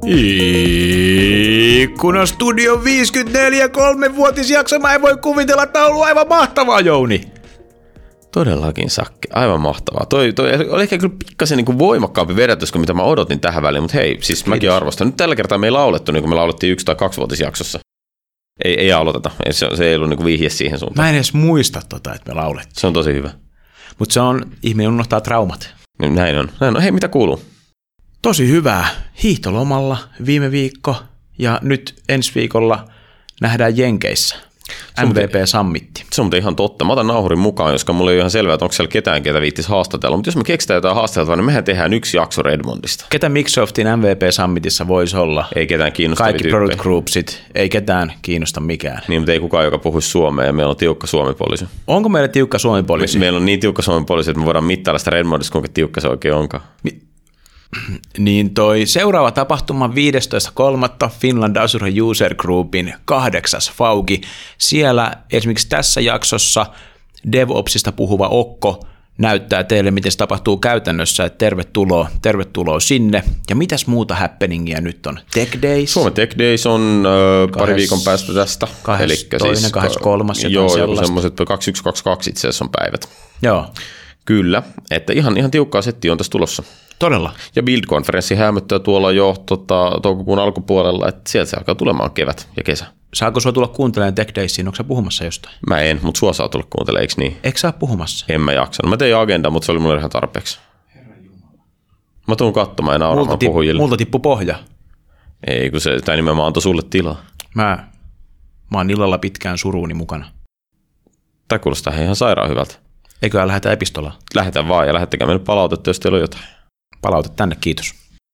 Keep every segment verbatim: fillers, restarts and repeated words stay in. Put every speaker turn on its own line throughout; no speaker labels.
Ikkuna Studio viisikymmentäneljä kolmevuotisjakso, mä en voi kuvitella, että on ollut aivan mahtavaa, Jouni.
Todellakin, Sakke. Aivan mahtavaa. Toi, toi oli ehkä kyllä pikkasen niin voimakkaampi vedätys kuin mitä mä odotin tähän väliin, mutta hei, siis Kiitos. Mäkin arvostan. Nyt tällä kertaa me ei laulettu niin kuin me laulettiin yksi- tai kaksivuotisjaksossa. Ei, ei aloiteta. Se, se ei ollut niin vihje siihen suuntaan.
Mä en edes muista tota, että me laulettiin.
Se on tosi hyvä.
Mutta se on, ihminen unohtaa traumat.
Näin on. Näin on. Hei, mitä kuuluu?
Tosi hyvää. Hiihtolomalla viime viikko ja nyt ensi viikolla nähdään Jenkeissä. M V P-sammitti.
Se on muuten ihan totta. Mä otan nauhurin mukaan, koska mulla ei ole ihan selvää, että onko siellä ketään, ketä viittisi haastatella. Mutta jos me keksitään jotain haastateltavaa, niin mehän tehdään yksi jakso Redmondista.
Ketä Microsoftin M V P-sammitissa voisi olla?
Ei ketään kiinnostavia
Kaikki
tyyppejä.
product groupsit, ei ketään kiinnosta mikään.
Niin, mutta ei kukaan, joka puhuisi suomea ja meillä on tiukka suomipoliisi.
Onko meillä tiukka suomipoliisi?
Me, meillä on niin tiukka suomipoliisi, että me voidaan mittailla sitä Redmondista, kuinka tiukka se oikein onkaan.
Mi- Niin toi seuraava tapahtuma viidestoista kolmatta Finland Azure User Groupin kahdeksas Fauki. Siellä esimerkiksi tässä jaksossa DevOpsista puhuva Okko näyttää teille, miten se tapahtuu käytännössä. Että tervetuloa, tervetuloa sinne. Ja mitäs muuta happeningia nyt on? Tech Days?
Suomen Tech Days on äh, pari viikon päästä tästä.
kahdeskymmenestoinen, kahdeskymmeneskolmas
Joo, joku semmoiset kaksikymmentäyksi kaksikymmentäkaksi itse asiassa on päivät.
Joo.
Kyllä, että ihan, ihan tiukkaa settiä on tässä tulossa.
Todella.
Ja Build-konferenssi häämöttää tuolla jo tota, toukokuun alkupuolella, että sieltä se alkaa tulemaan kevät ja kesä.
Saako sua tulla kuuntelemaan Tech Daysiin? Onko sä puhumassa jostain?
Mä en, mutta sua saa tulla kuuntelemaan, eikö niin?
Eikö sä ole puhumassa?
En mä jaksanut. Mä tein agenda, mutta se oli mulle ihan tarpeeksi. Mä tuun katsomaan ja nauramaan
tip,
puhujille.
Multa tippu pohja.
Ei, kun se, tämä nimenomaan antoi sulle tilaa.
Mä, mä oon illalla pitkään suruuni mukana.
Tämä kuulostaa ihan sairaan hyvältä.
Eiköhän lähetä epistolaan?
Lähetään vaan ja lähettäkää meille palautetta, jos teillä on jotain.
Palaute tänne, kiitos.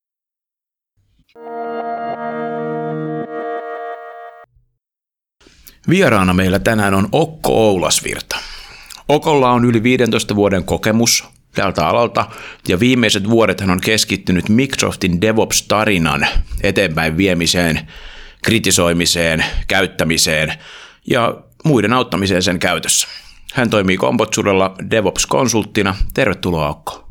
Vieraana meillä tänään on Okko Oulasvirta. Okolla on yli viidentoista vuoden kokemus tältä alalta, ja viimeiset vuodet hän on keskittynyt Microsoftin DevOps-tarinan eteenpäin viemiseen, kritisoimiseen, käyttämiseen ja muiden auttamiseen sen käytössä. Hän toimii Kompotsurella DevOps-konsulttina. Tervetuloa, Okko.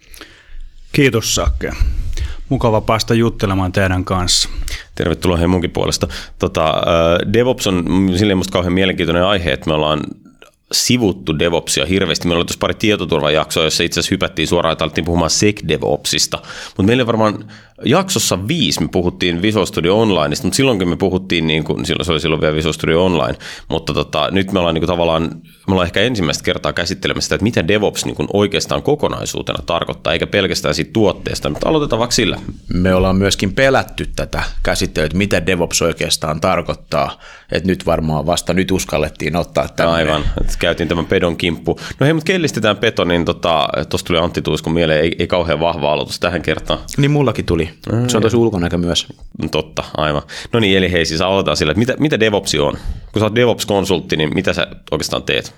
Kiitos, Sakke. Mukava päästä juttelemaan teidän kanssa.
Tervetuloa hei munkin puolesta. Tota, DevOps on silleen musta kauhean mielenkiintoinen aihe, että me ollaan sivuttu DevOpsia hirveästi. Meillä oli tuossa pari tietoturvajaksoa, jossa itse asiassa hypättiin suoraan, että alettiin puhumaan SecDevOpsista. Mutta meillä varmaan jaksossa viisi me puhuttiin Visual Studio Onlineista, mutta silloinkin me puhuttiin, niin kuin, silloin se oli silloin vielä Visual Studio Online, mutta tota, nyt me ollaan niin kuin, tavallaan, me ollaan ehkä ensimmäistä kertaa käsittelemässä sitä, että mitä DevOps niin kuin, oikeastaan kokonaisuutena tarkoittaa, eikä pelkästään siitä tuotteesta, mutta aloitetaan vaikka sillä.
Me ollaan myöskin pelätty tätä käsittelyä, että mitä DevOps oikeastaan tarkoittaa, että nyt varmaan vasta nyt uskallettiin ottaa tämmöinen.
Aivan, että käytiin tämän pedon kimppu. No hei, mutta kellistetään peto, niin tuossa tota, tuli Antti Tuiskun mieleen, ei, ei kauhean vahva aloitus tähän kertaan.
Niin mullakin tuli. Se on tosi ulkonäkö myös.
Totta, aivan. No niin, eli hei, siis aloitetaan sillä, että mitä, mitä DevOps on? Kun sä oot DevOps-konsultti, niin mitä sä oikeastaan teet?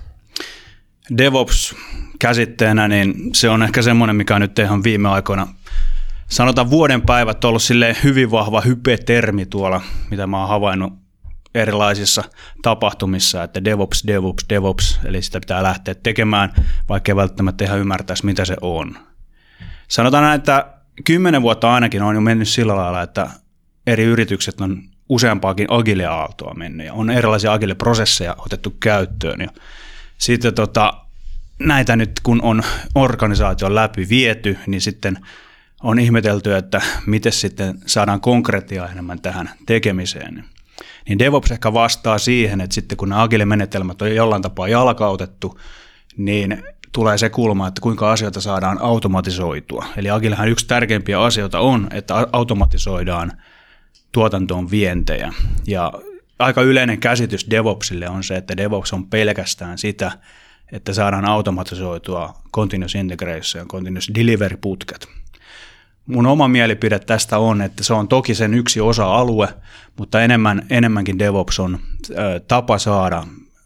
DevOps käsitteenä, niin se on ehkä semmoinen, mikä on nyt ihan viime aikoina, sanotaan vuoden päivät, on ollut silleen hyvin vahva hype-termi tuolla, mitä mä oon havainnut erilaisissa tapahtumissa, että DevOps, DevOps, DevOps, eli sitä pitää lähteä tekemään, vaikka ei välttämättä ihan ymmärtäisi, mitä se on. Sanotaan näin, että kymmenen vuotta ainakin on jo mennyt sillä lailla, että eri yritykset on useampaakin agile-aaltoa mennyt ja on erilaisia agile-prosesseja otettu käyttöön. Ja sitten tota, näitä nyt kun on organisaation läpi viety, niin sitten on ihmetelty, että miten sitten saadaan konkretiaa enemmän tähän tekemiseen. Niin DevOps ehkä vastaa siihen, että sitten kun nämä agile-menetelmät on jollain tapaa jalkautettu, niin tulee se kulma, että kuinka asioita saadaan automatisoitua. Eli agilehan yksi tärkeimpiä asioita on, että automatisoidaan tuotantoon vientejä. Ja aika yleinen käsitys DevOpsille on se, että DevOps on pelkästään sitä, että saadaan automatisoitua continuous integration ja continuous delivery putket. Mun oma mielipide tästä on, että se on toki sen yksi osa-alue, mutta enemmän, enemmänkin DevOps on ö, tapa saada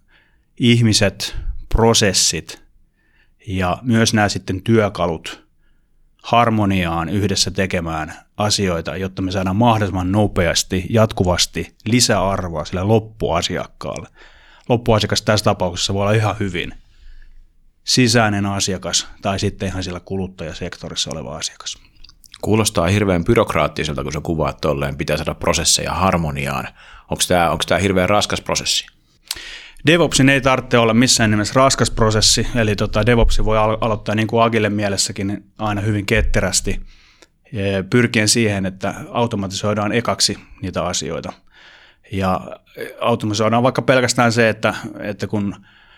ihmiset, prosessit ja myös nämä sitten työkalut harmoniaan yhdessä tekemään asioita, jotta me saadaan mahdollisimman nopeasti, jatkuvasti lisäarvoa sille loppuasiakkaalle. Loppuasiakas tässä tapauksessa voi olla ihan hyvin sisäinen asiakas tai sitten ihan sillä kuluttajasektorissa oleva asiakas.
Kuulostaa hirveän byrokraattiselta, kun sä kuvaat tolleen, pitää saada prosesseja harmoniaan. Onko tämä onko tämä hirveän raskas prosessi?
DevOpsin ei tarvitse olla missään nimessä raskas prosessi, eli tota, DevOpsi voi alo- aloittaa niin kuin Agile mielessäkin aina hyvin ketterästi, pyrkien siihen, että automatisoidaan ekaksi niitä asioita. Ja automatisoidaan vaikka pelkästään se, että, että kun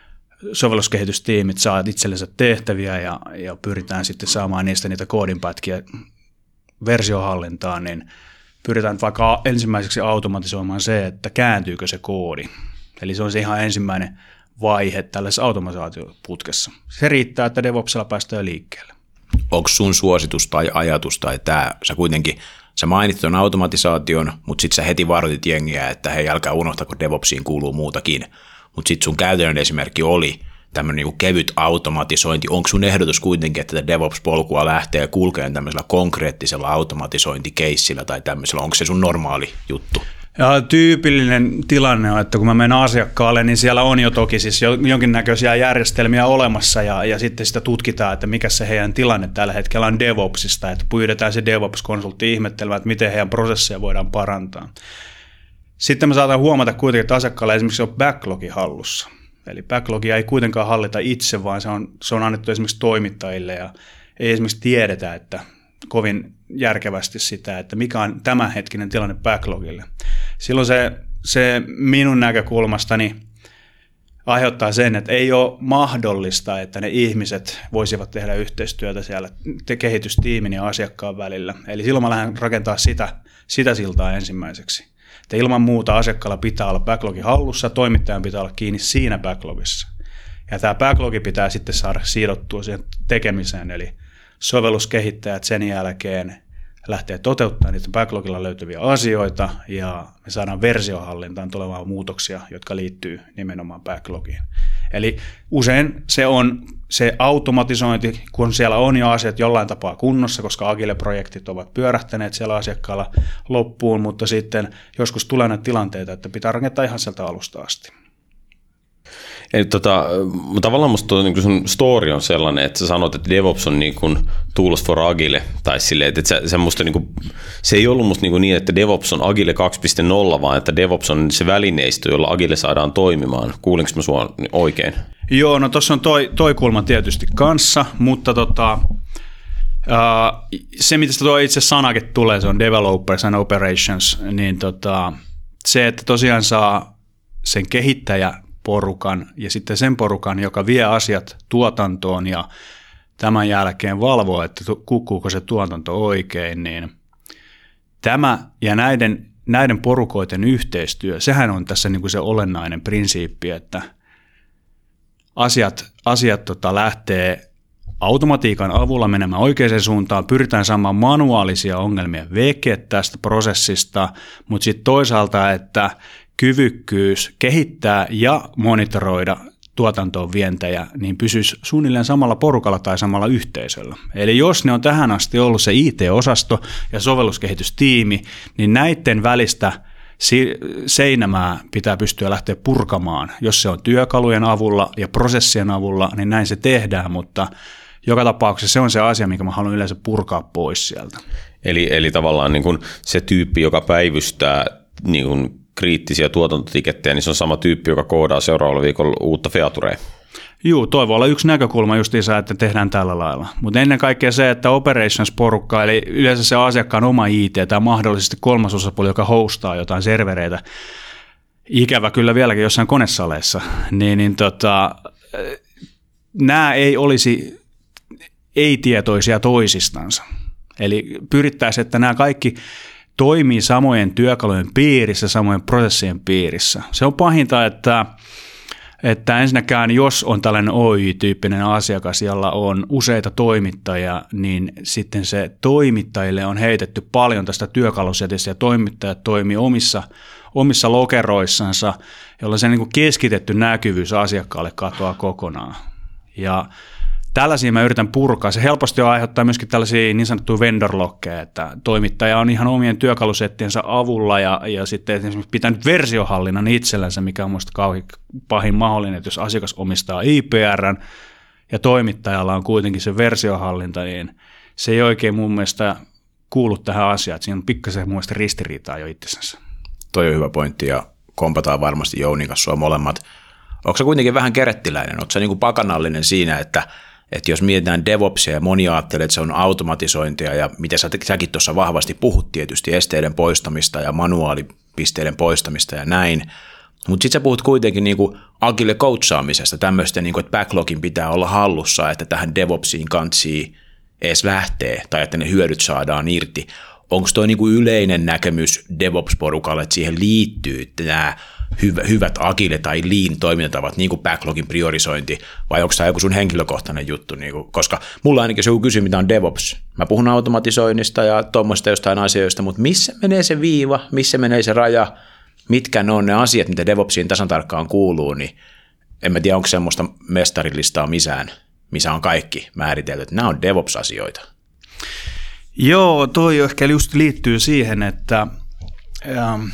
sovelluskehitystiimit saa itsellensä tehtäviä ja, ja pyritään sitten saamaan niistä niitä koodinpätkiä versiohallintaan, niin pyritään vaikka ensimmäiseksi automatisoimaan se, että kääntyykö se koodi. Eli se on se ihan ensimmäinen vaihe tällaisessa automatisaatioputkessa. Se riittää, että DevOpsilla päästään liikkeelle.
Onko sun suositus tai ajatus, tai tämä, sä kuitenkin, sä mainitsit tuon automatisaation, mutta sitten sä heti varoitit jengiä, että hei, älkää unohtaa, kun DevOpsiin kuuluu muutakin. Mutta sitten sun käytännön esimerkki oli tämmöinen niinku kevyt automatisointi. Onko sun ehdotus kuitenkin, että tätä DevOps-polkua lähtee kulkeen tämmöisellä konkreettisella automatisointikeissillä tai tämmöisellä? Onko se sun normaali juttu?
Ja tyypillinen tilanne on, että kun mä menen asiakkaalle, niin siellä on jo toki siis jonkinnäköisiä järjestelmiä olemassa ja, ja sitten sitä tutkitaan, että mikä se heidän tilanne tällä hetkellä on DevOpsista, että pyydetään se DevOps-konsultti ihmettelemään, että miten heidän prosesseja voidaan parantaa. Sitten me saadaan huomata kuitenkin, että asiakkaalla esimerkiksi on backlogi hallussa. Eli backlogia ei kuitenkaan hallita itse, vaan se on, se on annettu esimerkiksi toimittajille ja ei esimerkiksi tiedetä, että kovin järkevästi sitä, että mikä on tämänhetkinen tilanne backlogille. Silloin se, se minun näkökulmastani aiheuttaa sen, että ei ole mahdollista, että ne ihmiset voisivat tehdä yhteistyötä siellä kehitystiimin ja asiakkaan välillä. Eli silloin mä lähden rakentaa sitä, sitä siltaa ensimmäiseksi. Että ilman muuta asiakkaalla pitää olla backlogi hallussa, toimittajan pitää olla kiinni siinä backlogissa. Ja tämä backlogi pitää sitten saada siirrottua siihen tekemiseen, eli sovelluskehittäjät sen jälkeen lähtee toteuttamaan niitä backlogilla löytyviä asioita ja me saadaan versiohallintaan tulevaa muutoksia, jotka liittyy nimenomaan backlogiin. Eli usein se on se automatisointi, kun siellä on jo asiat jollain tapaa kunnossa, koska Agile-projektit ovat pyörähtäneet siellä asiakkaalla loppuun, mutta sitten joskus tulee näitä tilanteita, että pitää rakentaa ihan sieltä alusta asti.
Eli tota, tavallaan musta niin sun story on sellainen, että sä sanot, että DevOps on niin kuin tools for Agile, tai silleen, että se, se, musta niin kuin, se ei ollut musta niin, niin, että DevOps on Agile kaksi piste nolla, vaan että DevOps on se välineistö, jolla Agile saadaan toimimaan. Kuulinko mä sua oikein?
Joo, no tuossa on toi, toi kulma tietysti kanssa, mutta tota, uh, se, mitä tuo itse sanakin tulee, se on Developers and Operations, niin tota, se, että tosiaan saa sen kehittäjä porukan ja sitten sen porukan, joka vie asiat tuotantoon ja tämän jälkeen valvoo, että kukkuuko se tuotanto oikein, niin tämä ja näiden, näiden porukoiden yhteistyö, sehän on tässä niin kuin se olennainen prinsiippi, että asiat, asiat tota lähtee automatiikan avulla menemään oikeaan suuntaan, pyritään saamaan manuaalisia ongelmia veke tästä prosessista, mutta sitten toisaalta, että kyvykkyys kehittää ja monitoroida tuotantoon vientejä, niin pysyisi suunnilleen samalla porukalla tai samalla yhteisöllä. Eli jos ne on tähän asti ollut se I T-osasto ja sovelluskehitystiimi, niin näiden välistä seinämää pitää pystyä lähteä purkamaan. Jos se on työkalujen avulla ja prosessien avulla, niin näin se tehdään, mutta joka tapauksessa se on se asia, mikä mä haluan yleensä purkaa pois sieltä. Eli,
eli tavallaan niin kuin se tyyppi, joka päivystää niin kuin kriittisiä tuotantotikettejä, niin se on sama tyyppi, joka koodaa seuraavalla viikolla uutta featurea.
Joo, toi voi olla yksi näkökulma justiinsa, että tehdään tällä lailla. Mutta ennen kaikkea se, että operations-porukka, eli yleensä se asiakkaan oma I T tai mahdollisesti kolmas osapuoli, joka hostaa jotain servereitä, ikävä kyllä vieläkin jossain konesaleissa, niin, niin tota, nämä ei olisi ei-tietoisia toisistansa. Eli pyrittäisiin, että nämä kaikki toimii samojen työkalujen piirissä, samojen prosessien piirissä. Se on pahinta, että, että ensinnäkään jos on tällainen O Y-tyyppinen asiakas, jolla on useita toimittajia, niin sitten se toimittajille on heitetty paljon tästä työkalusetistä ja toimittajat toimii omissa, omissa lokeroissansa, jolloin se niin kuin keskitetty näkyvyys asiakkaalle katoaa kokonaan. Ja tällaisia mä yritän purkaa. Se helposti aiheuttaa myöskin tällaisia niin sanottuja vendor-lokkeja, että toimittaja on ihan omien työkalusettiensä avulla ja, ja sitten esimerkiksi pitänyt versiohallinnan itsellänsä, mikä on musta kauhean pahin mahdollinen, että jos asiakas omistaa I P R:n ja toimittajalla on kuitenkin se versiohallinta, niin se ei oikein mun mielestä kuulu tähän asiaan, että siinä on pikkasen muista ristiriitaa jo itsensä.
Toi on hyvä pointti ja kompataan varmasti Jounin kanssa sua molemmat. Onko sä kuitenkin vähän kerettiläinen? Onko sä niin kuin pakanallinen siinä, että, että jos mietitään DevOpsia ja moni ajattelee, että se on automatisointia ja mitä sä, säkin tuossa vahvasti puhut tietysti esteiden poistamista ja manuaalipisteiden poistamista ja näin, mutta sitten sä puhut kuitenkin niin kuin agile coachaamisesta, tämmöistä, niin kuin, että backlogin pitää olla hallussa, että tähän DevOpsiin kantsii edes lähtee tai että ne hyödyt saadaan irti. Onko toi niin kuin yleinen näkemys DevOps-porukalle, että siihen liittyy nämä hyvät agile- tai lean toimintatavat, niin kuin backlogin priorisointi, vai onko tämä joku sun henkilökohtainen juttu? Niin kuin, koska mulla ainakin, jos joku kysyy, mitä on DevOps, mä puhun automatisoinnista ja tuommoista jostain asioista, mutta missä menee se viiva, missä menee se raja, mitkä ne on ne asiat, mitä DevOpsiin tasan tarkkaan kuuluu, niin en mä tiedä, onko semmoista mestarilistaa missään, missä on kaikki määritelty, että nämä on DevOps-asioita.
Joo, toi ehkä just liittyy siihen, että ähm,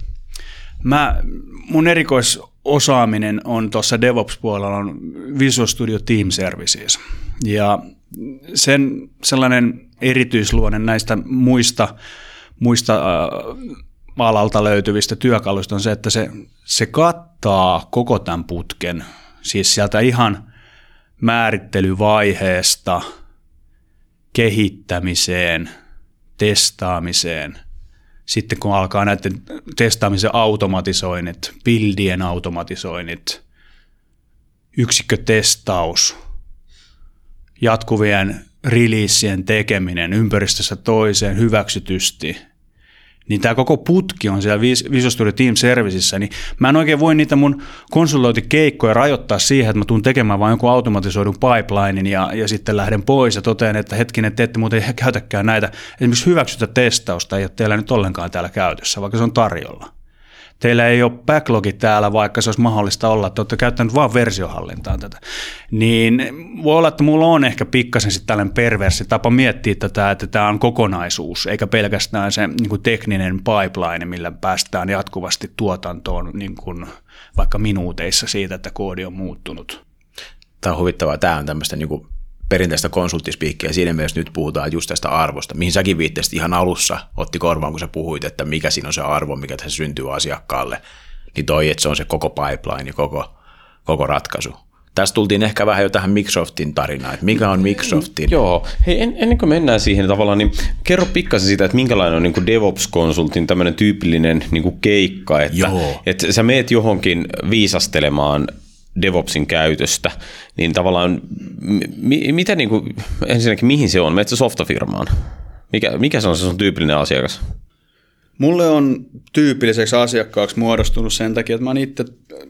mä, mun erikoisosaaminen on tuossa DevOps-puolella on Visual Studio Team Services. Ja sen sellainen erityisluonne näistä muista, muista äh, alalta löytyvistä työkaluista on se, että se, se kattaa koko tämän putken, siis sieltä ihan määrittelyvaiheesta kehittämiseen, testaamiseen, sitten kun alkaa näiden testaamisen automatisoinnit, buildien automatisoinnit, yksikkötestaus, jatkuvien releasien tekeminen ympäristössä toiseen hyväksytysti, niin tämä koko putki on siellä Visual Studio Team Servicesissä, niin mä en oikein voi niitä mun konsultointikeikkoja rajoittaa siihen, että mä tuun tekemään vain jonkun automatisoidun pipelinein ja, ja sitten lähden pois ja totean, että hetkinen, te ette muuten käytäkään näitä. Esimerkiksi hyväksytä testausta ei ole teillä nyt ollenkaan täällä käytössä, vaikka se on tarjolla. Teillä ei ole backlogit täällä, vaikka se olisi mahdollista olla, että olette käyttäneet vain versiohallintaan tätä. Niin voi olla, että mulla on ehkä pikkasen sitten tällainen perversi tapa miettiä tätä, että tämä on kokonaisuus, eikä pelkästään se niin kuin tekninen pipeline, millä päästään jatkuvasti tuotantoon niin kuin vaikka minuuteissa siitä, että koodi on muuttunut.
Tämä on huvittavaa. Tämä on tämmöistä niin kuin perinteistä konsulttispiikkiä. Siinä mielessä nyt puhutaan just tästä arvosta, mihin säkin viittasit ihan alussa, otti korvaan, kun sä puhuit, että mikä siinä on se arvo, mikä tässä syntyy asiakkaalle, niin toi, että se on se koko pipeline ja koko, koko ratkaisu. Tässä tultiin ehkä vähän jo tähän Microsoftin tarinaan, että mikä on Microsoftin?
Joo, hei, en, ennen kuin mennään siihen tavallaan, niin kerro pikkasen siitä, että minkälainen on niin kuin DevOps-konsultin tämmöinen tyypillinen niin kuin keikka, että, että sä meet johonkin viisastelemaan DevOpsin käytöstä, niin tavallaan, mi, mitä niin kuin, ensinnäkin mihin se on? Meet sä softafirmaan? Mikä, mikä se on se sun tyypillinen asiakas?
Mulle on tyypilliseksi asiakkaaksi muodostunut sen takia, että mä oon itse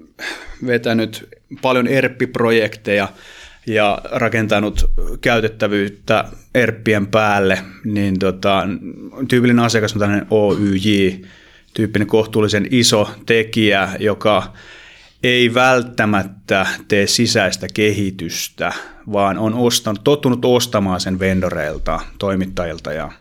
vetänyt paljon E R P-projekteja ja rakentanut käytettävyyttä E R Pien päälle, niin tota, tyypillinen asiakas on tällainen O Y J, tyyppinen kohtuullisen iso tekijä, joka ei välttämättä tee sisäistä kehitystä, vaan on ostanut, tottunut ostamaan sen vendoreilta, toimittajilta. Ja,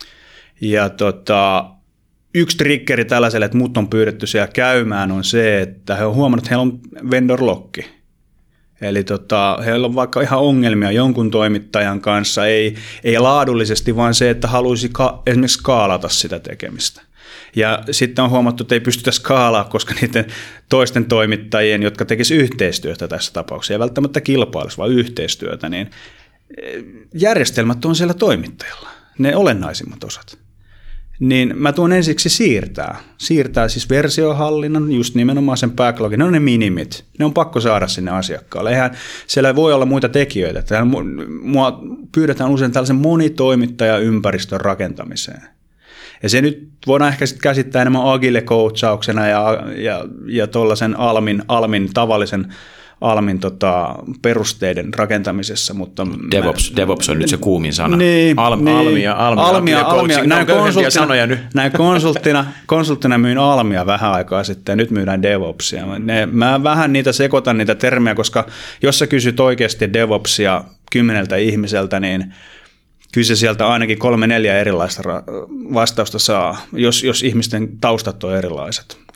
ja tota, yksi triggeri tällaiselle, että mut on pyydetty siellä käymään, on se, että he on huomannut, että heillä on vendor-lokki. Eli tota, heillä on vaikka ihan ongelmia jonkun toimittajan kanssa, ei, ei laadullisesti, vaan se, että haluaisi ka- esimerkiksi skaalata sitä tekemistä. Ja sitten on huomattu, että ei pystytä skaalaa, koska niiden toisten toimittajien, jotka tekisivät yhteistyötä tässä tapauksessa, ei välttämättä kilpailisi, vaan yhteistyötä, niin järjestelmät on siellä toimittajalla, ne olennaisimmat osat. Niin mä tuon ensiksi siirtää. Siirtää siis versiohallinnan, just nimenomaan sen backlogin. Ne on ne minimit. Ne on pakko saada sinne asiakkaalle. Eihän siellä voi olla muita tekijöitä. Mua pyydetään usein tällaisen monitoimittajaympäristön rakentamiseen. Ja se nyt voidaan ehkä sitten käsittää enemmän agile-coachauksena ja, ja, ja tuollaisen almin, almin tavallisen almin tota, perusteiden rakentamisessa. Mutta
DevOps,
mä,
DevOps on nyt se kuumin sana.
Niin,
Alm,
niin,
almia, almia,
almia, almia. Näin, konsulttina,
nyt.
näin konsulttina, konsulttina myin almia vähän aikaa sitten ja nyt myydään DevOpsia. Ne, mä vähän niitä sekoitan niitä termejä, koska jos sä kysyt oikeasti DevOpsia kymmeneltä ihmiseltä, niin kyllä se sieltä ainakin kolme neljä erilaista vastausta saa, jos, jos ihmisten taustat on erilaiset.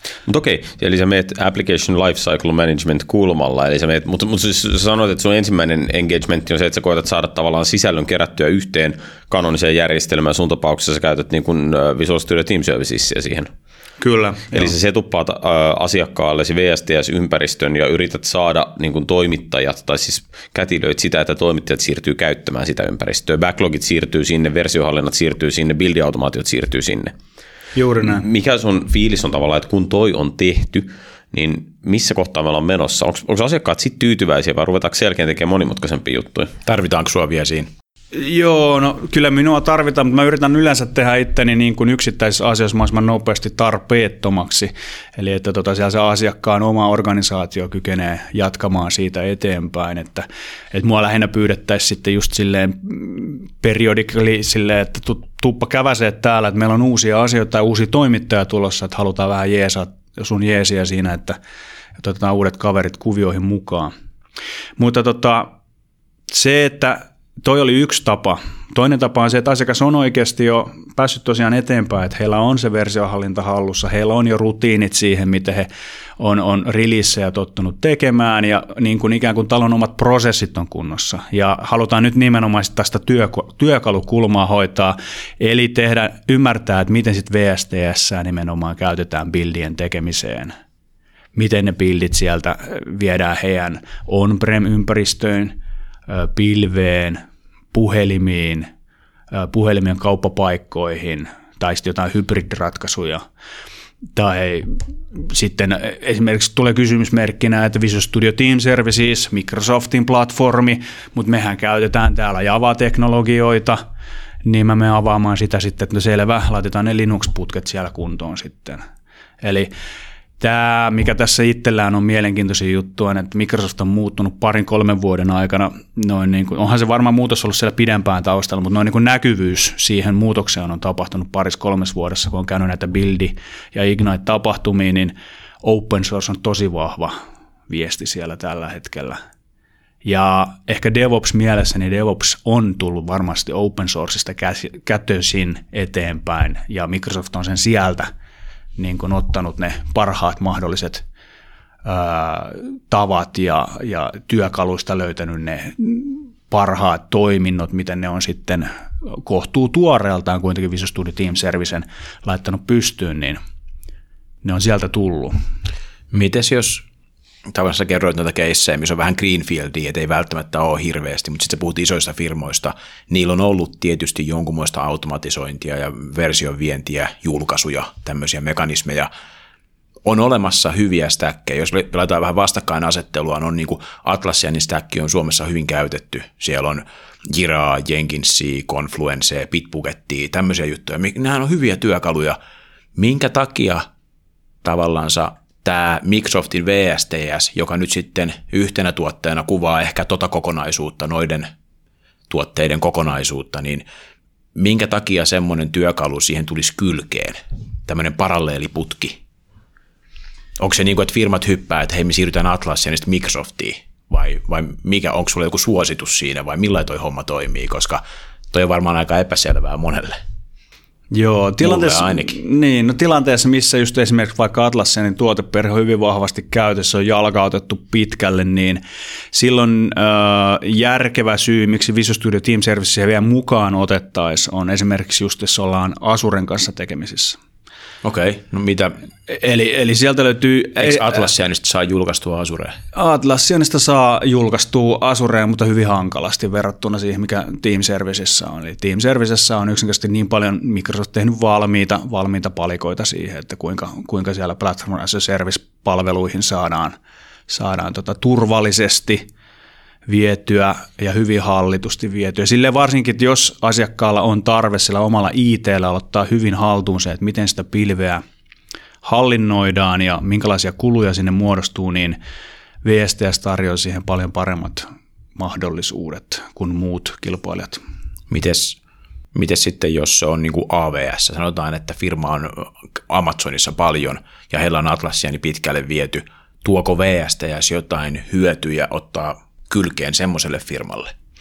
Mutta okei, eli sä meet Application Lifecycle Management kulmalla, eli sä meet, mutta, mutta siis sä sanoit, että sun ensimmäinen engagementti on se, että sä koetat saada tavallaan sisällön kerättyä yhteen kanoniseen järjestelmään, sun tapauksessa sä käytät niin kuin Visual Studio Team Servicesia siihen.
Kyllä.
Eli sä setuppaat äh, asiakkaallesi V S T S-ympäristön ja yrität saada niin kuin toimittajat, tai siis kätilöit sitä, että toimittajat siirtyy käyttämään sitä ympäristöä. Backlogit siirtyy sinne, versiohallinnat siirtyy sinne, build-automaatiot siirtyy sinne.
Juuri näin.
Mikä sun fiilis on tavallaan, että kun toi on tehty, niin missä kohtaa me ollaan menossa? Onko, onko asiakkaat sitten tyytyväisiä vai ruvetaanko selkeän tekemään monimutkaisempia juttuja?
Tarvitaanko sua vielä siinä?
Joo, no kyllä minua tarvitaan, mutta mä yritän yleensä tehdä itteni niin kuin yksittäisissä asioissa mahdollisimman nopeasti tarpeettomaksi. Eli että tota siellä se asiakkaan oma organisaatio kykenee jatkamaan siitä eteenpäin. Että, että mua lähinnä pyydettäisiin sitten just silleen periodically silleen, että tuppa käväsee täällä, että meillä on uusia asioita tai uusia toimittajia tulossa, että halutaan vähän jeesaa sun jeesiä siinä, että, että otetaan uudet kaverit kuvioihin mukaan. Mutta tota, se, että toi oli yksi tapa. Toinen tapa on se, että asiakas on oikeasti jo päässyt tosiaan eteenpäin, että heillä on se versiohallinta hallussa, heillä on jo rutiinit siihen, miten he on, on releasejä tottunut tekemään ja niin kuin ikään kuin talon omat prosessit on kunnossa. Ja halutaan nyt nimenomaan tästä työ, työkalukulmaa hoitaa, eli tehdä, ymmärtää, että miten sitten V S T S nimenomaan käytetään buildien tekemiseen. Miten ne buildit sieltä viedään heidän on-prem-ympäristöön, pilveen, puhelimiin, puhelimien kauppapaikkoihin tai sitten jotain hybridiratkaisuja. Tai sitten esimerkiksi tulee kysymysmerkkinä, että Visual Studio Team Services, Microsoftin platformi, mutta mehän käytetään täällä Java-teknologioita, niin mä menen avaamaan sitä sitten, että no selvä, laitetaan ne Linux-putket siellä kuntoon sitten. Eli tämä, mikä tässä itsellään on mielenkiintoisia juttuja, että Microsoft on muuttunut parin kolmen vuoden aikana, noin niin kuin, onhan se varmaan muutos ollut siellä pidempään taustalla, mutta noin niin kuin näkyvyys siihen muutokseen on tapahtunut parissa kolmessa vuodessa, kun on käynyt näitä Buildi- ja Ignite-tapahtumia, niin open source on tosi vahva viesti siellä tällä hetkellä. Ja ehkä DevOps-mielessä, niin DevOps on tullut varmasti open sourceista kätöisin eteenpäin, ja Microsoft on sen sieltä niin kuin ottanut ne parhaat mahdolliset ää, tavat ja, ja työkaluista löytänyt ne parhaat toiminnot, miten ne on sitten kohtuu tuoreeltaan kuitenkin Visual Studio Team Servicen laittanut pystyyn, niin ne on sieltä tullut.
Mites jos tavallaan sä kerroit noita keissejä, missä on vähän greenfieldia, et ei välttämättä ole hirveästi, mutta sitten sä puhut isoista firmoista, niillä on ollut tietysti jonkunmoista automatisointia ja version vientiä, julkaisuja, tämmöisiä mekanismeja. On olemassa hyviä stäkkejä, jos pelataan vähän vastakkainasettelua, on niin kuin Atlassianin stäkki on Suomessa hyvin käytetty, siellä on Jiraa, Jenkinsia, Confluencea, Bitbuckettia, tämmöisiä juttuja, nämä on hyviä työkaluja, minkä takia tavallaansa tämä Microsoftin V S T S, joka nyt sitten yhtenä tuotteena kuvaa ehkä tota kokonaisuutta, noiden tuotteiden kokonaisuutta, niin minkä takia semmoinen työkalu siihen tulisi kylkeen, tämmöinen paralleeliputki? Onko se niin kuin, että firmat hyppää, että hei me siirrytään Atlassianista Microsoftiin, vai, vai mikä, onko sulla joku suositus siinä, vai millä toi homma toimii, koska toi on varmaan aika epäselvää monelle.
Joo, tilanteessa, niin, no tilanteessa, missä just esimerkiksi vaikka Atlassianin tuoteperhe on hyvin vahvasti käytössä, on jalkautettu pitkälle, niin silloin äh, järkevä syy, miksi Visual Studio Team Servicea vielä mukaan otettaisiin, on esimerkiksi just, jos ollaan Azuren kanssa tekemisissä.
Okei, okay, no mitä?
Eli, eli sieltä löytyy...
Eikö Atlassianista saa julkaistua Azureen?
Atlassianista saa julkaistua Azureen, mutta hyvin hankalasti verrattuna siihen, mikä Team Servicessa on. Eli Team Servicessa on yksinkertaisesti niin paljon Microsoft tehnyt valmiita, valmiita palikoita siihen, että kuinka, kuinka siellä Platform as a Service-palveluihin saadaan, saadaan tota turvallisesti vietyä ja hyvin hallitusti vietyä. Silleen varsinkin, että jos asiakkaalla on tarve sillä omalla I T:llä ottaa hyvin haltuun se, että miten sitä pilveä hallinnoidaan ja minkälaisia kuluja sinne muodostuu, niin V S T S tarjoaa siihen paljon paremmat mahdollisuudet kuin muut kilpailijat. Mites,
mites sitten, jos se on niin kuin A W S? Sanotaan, että firma on Amazonissa paljon ja heillä on Atlassiani pitkälle viety. Tuoko V S T S jotain hyötyjä ottaa kylkeen semmoiselle firmalle?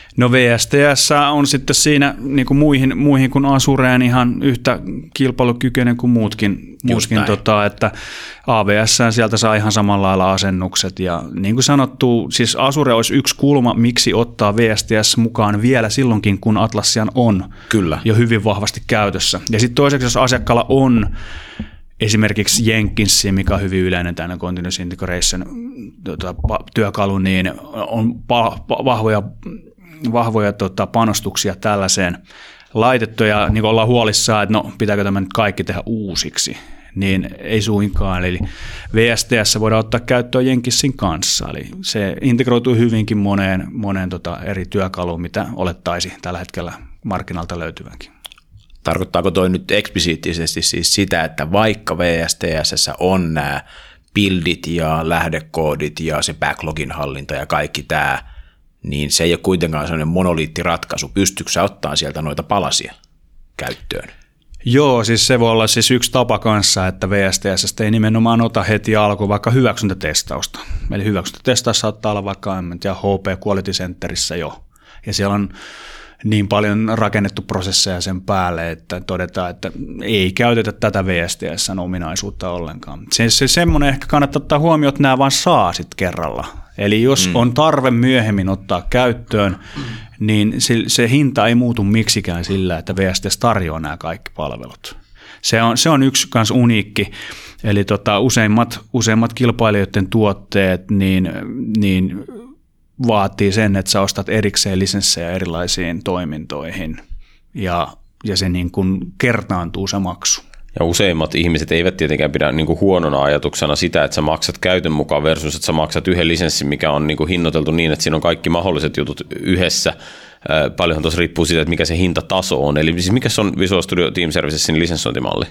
No V S T S on sitten siinä niin kuin muihin, muihin kuin Azureen ihan yhtä kilpailukykyinen kuin muutkin, muutkin tota, että A W S sieltä saa ihan samalla lailla asennukset ja niin kuin sanottu, siis Azure olisi yksi kulma, miksi ottaa V S T S mukaan vielä silloinkin, kun Atlassian on
Kyllä.
jo hyvin vahvasti käytössä. Ja sitten toiseksi, jos asiakkaalla on esimerkiksi Jenkins, mikä on hyvin yleinen tänne Continuous Integration tota, työkalu, niin on pa- pa- vahvoja vahvoja tota, panostuksia tällaiseen laitettu ja niin ollaan huolissaan, että no pitääkö tämä nyt kaikki tehdä uusiksi, niin ei suinkaan. Eli V S T S voidaan ottaa käyttöön Jenkinsin kanssa, eli se integroituu hyvinkin moneen, moneen tota, eri työkaluun, mitä olettaisi tällä hetkellä markkinalta löytyvänkin.
Tarkoittaako toi nyt eksplisiittisesti siis sitä, että vaikka V S T S on nämä buildit ja lähdekoodit ja se backlogin hallinta ja kaikki tämä, niin se ei ole kuitenkaan sellainen monoliittiratkaisu. Pystyykö sä ottaa sieltä noita palasia käyttöön?
Joo, siis se voi olla siis yksi tapa kanssa, että V S T S ei nimenomaan ota heti alkuun vaikka hyväksyntätestausta. Eli hyväksyntätestaus saattaa olla vaikka ja H P Quality Centerissä jo. Ja siellä on niin paljon rakennettu prosesseja sen päälle, että todetaan, että ei käytetä tätä V S T S:n ominaisuutta ollenkaan. Se, se semmoinen ehkä kannattaa ottaa huomioon, että nämä vaan saa sitten kerralla. Eli jos mm. on tarve myöhemmin ottaa käyttöön, mm. niin se, se hinta ei muutu miksikään sillä, että V S T S tarjoaa nämä kaikki palvelut. Se on, se on yksi kans uniikki, eli tota, useimmat, useimmat kilpailijoiden tuotteet niin, niin vaatii sen, että sä ostat erikseen lisenssejä erilaisiin toimintoihin ja, ja se niin kuin kertaantuu se maksu.
Ja useimmat ihmiset eivät tietenkään pidä niin kuin huonona ajatuksena sitä, että sä maksat käytön mukaan versus, että sä maksat yhden lisenssin, mikä on niin kuin hinnoiteltu niin, että siinä on kaikki mahdolliset jutut yhdessä. Paljonhan tuossa riippuu siitä, että mikä se hintataso on. Eli siis mikä se on Visual Studio Team Servicesin lisenssointimalli?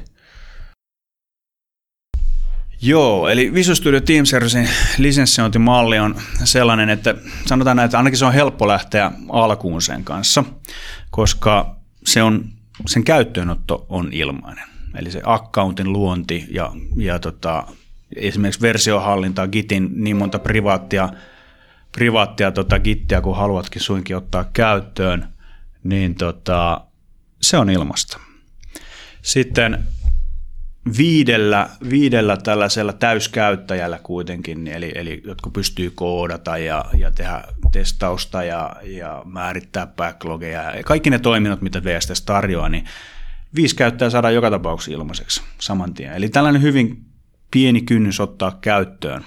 Joo, eli Visual Studio Team Servicesin lisenssiointimalli on sellainen, että sanotaan näin, että ainakin se on helppo lähteä alkuun sen kanssa, koska se on, sen käyttöönotto on ilmainen. Eli se accountin luonti ja, ja tota, esimerkiksi versiohallintaa, Gitin niin monta privaattia, privaattia tota, Gittiä, kun haluatkin suinkin ottaa käyttöön, niin tota, se on ilmasta. Sitten viidellä, viidellä tällaisella täyskäyttäjällä kuitenkin, eli, eli jotka pystyy koodata ja, ja tehdä testausta ja, ja määrittää backlogeja ja kaikki ne toiminnot, mitä V S T S tarjoaa, niin viisi käyttäjää saadaan joka tapauksessa ilmaiseksi saman tien. Eli tällainen hyvin pieni kynnys ottaa käyttöön.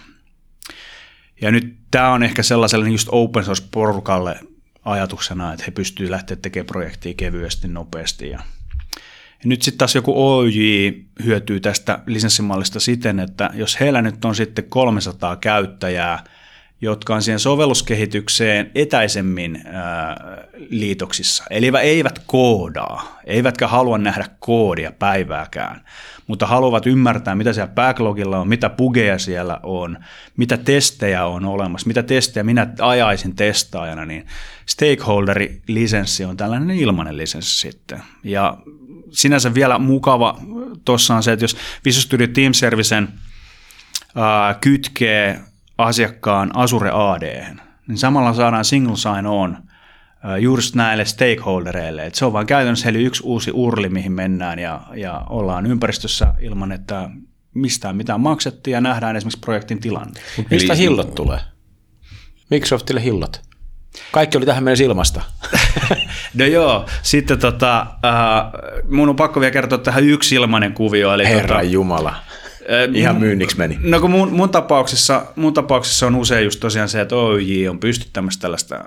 Ja nyt tämä on ehkä sellaiselle just open source-porukalle ajatuksena, että he pystyvät lähteä tekemään projektia kevyesti, nopeasti. Ja, ja nyt sitten taas joku O J hyötyy tästä lisenssimallista siten, että jos heillä nyt on sitten kolmesataa käyttäjää, jotka on siihen sovelluskehitykseen etäisemmin ää, liitoksissa. Eli eivät koodaa, eivätkä halua nähdä koodia päivääkään, mutta haluavat ymmärtää, mitä siellä backlogilla on, mitä bugeja siellä on, mitä testejä on olemassa, mitä testejä minä ajaisin testaajana, niin stakeholderi-lisenssi on tällainen ilmainen lisenssi sitten. Ja sinänsä vielä mukava tuossa on se, että jos Visual Studio Team Servicen ää, kytkee asiakkaan Azure A D:hen, niin samalla saadaan single sign-on juuri näille stakeholdereille. Et se on vaan käytännössä eli yksi uusi urli, mihin mennään ja, ja ollaan ympäristössä ilman, että mistään mitään maksettiin ja nähdään esimerkiksi projektin tilanne.
Mistä hillot tulee? Microsoftille hillot? Kaikki oli tähän mennessä ilmasta.
No joo, sitten tota, äh, mun on pakko vielä kertoa tähän yksi ilmainen kuvio. Eli
Herran
tota,
Jumala. Ihan myynniksi meni.
No kun mun, mun, tapauksessa, mun tapauksessa on usein just tosiaan se, että O J on pystyttämässä tällaista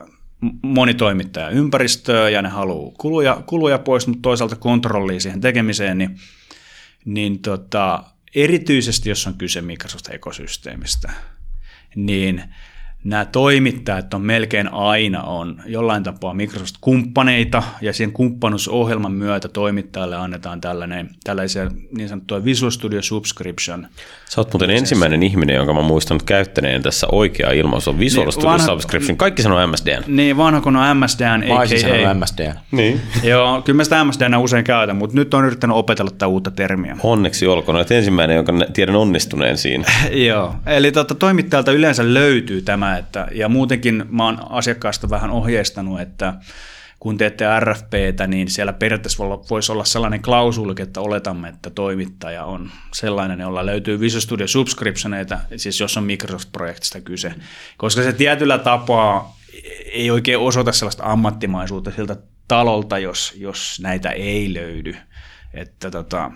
monitoimittajaympäristöä ja ne haluaa kuluja, kuluja pois, mutta toisaalta kontrollia siihen tekemiseen, niin, niin tota, erityisesti jos on kyse Microsoft-ekosysteemistä, niin nämä toimittajat on melkein aina on jollain tapaa Microsoft-kumppaneita, ja siihen kumppanuusohjelman myötä toimittajalle annetaan tällainen, tällaisia niin sanottua Visual Studio Subscription.
Sä oot muuten ensimmäinen ihminen, jonka mä muistan käyttäneen tässä oikeaa ilmaisua Visual niin, Studio vanha, Subscription. Kaikki sanoo M S D N.
Niin, vanha kun on M S D N.
Mä olisin sanonut M S D N.
Niin.
Joo, kyllä mä sitä M S D N usein käytän, mutta nyt on yrittänyt opetella tätä uutta termiä.
Onneksi olkoon, että ensimmäinen, jonka tiedän onnistuneen siinä.
Joo, eli tota, toimittajalta yleensä löytyy tämä, kyllä, että, ja muutenkin mä oon asiakkaasta vähän ohjeistanut, että kun teette R F P:tä, niin siellä periaatteessa voisi olla sellainen klausuuli, että oletamme, että toimittaja on sellainen, jolla löytyy Visual Studio subscriptioneita, siis jos on Microsoft-projektista kyse, koska se tietyllä tapaa ei oikein osoita sellaista ammattimaisuutta siltä talolta, jos, jos näitä ei löydy. Että tota,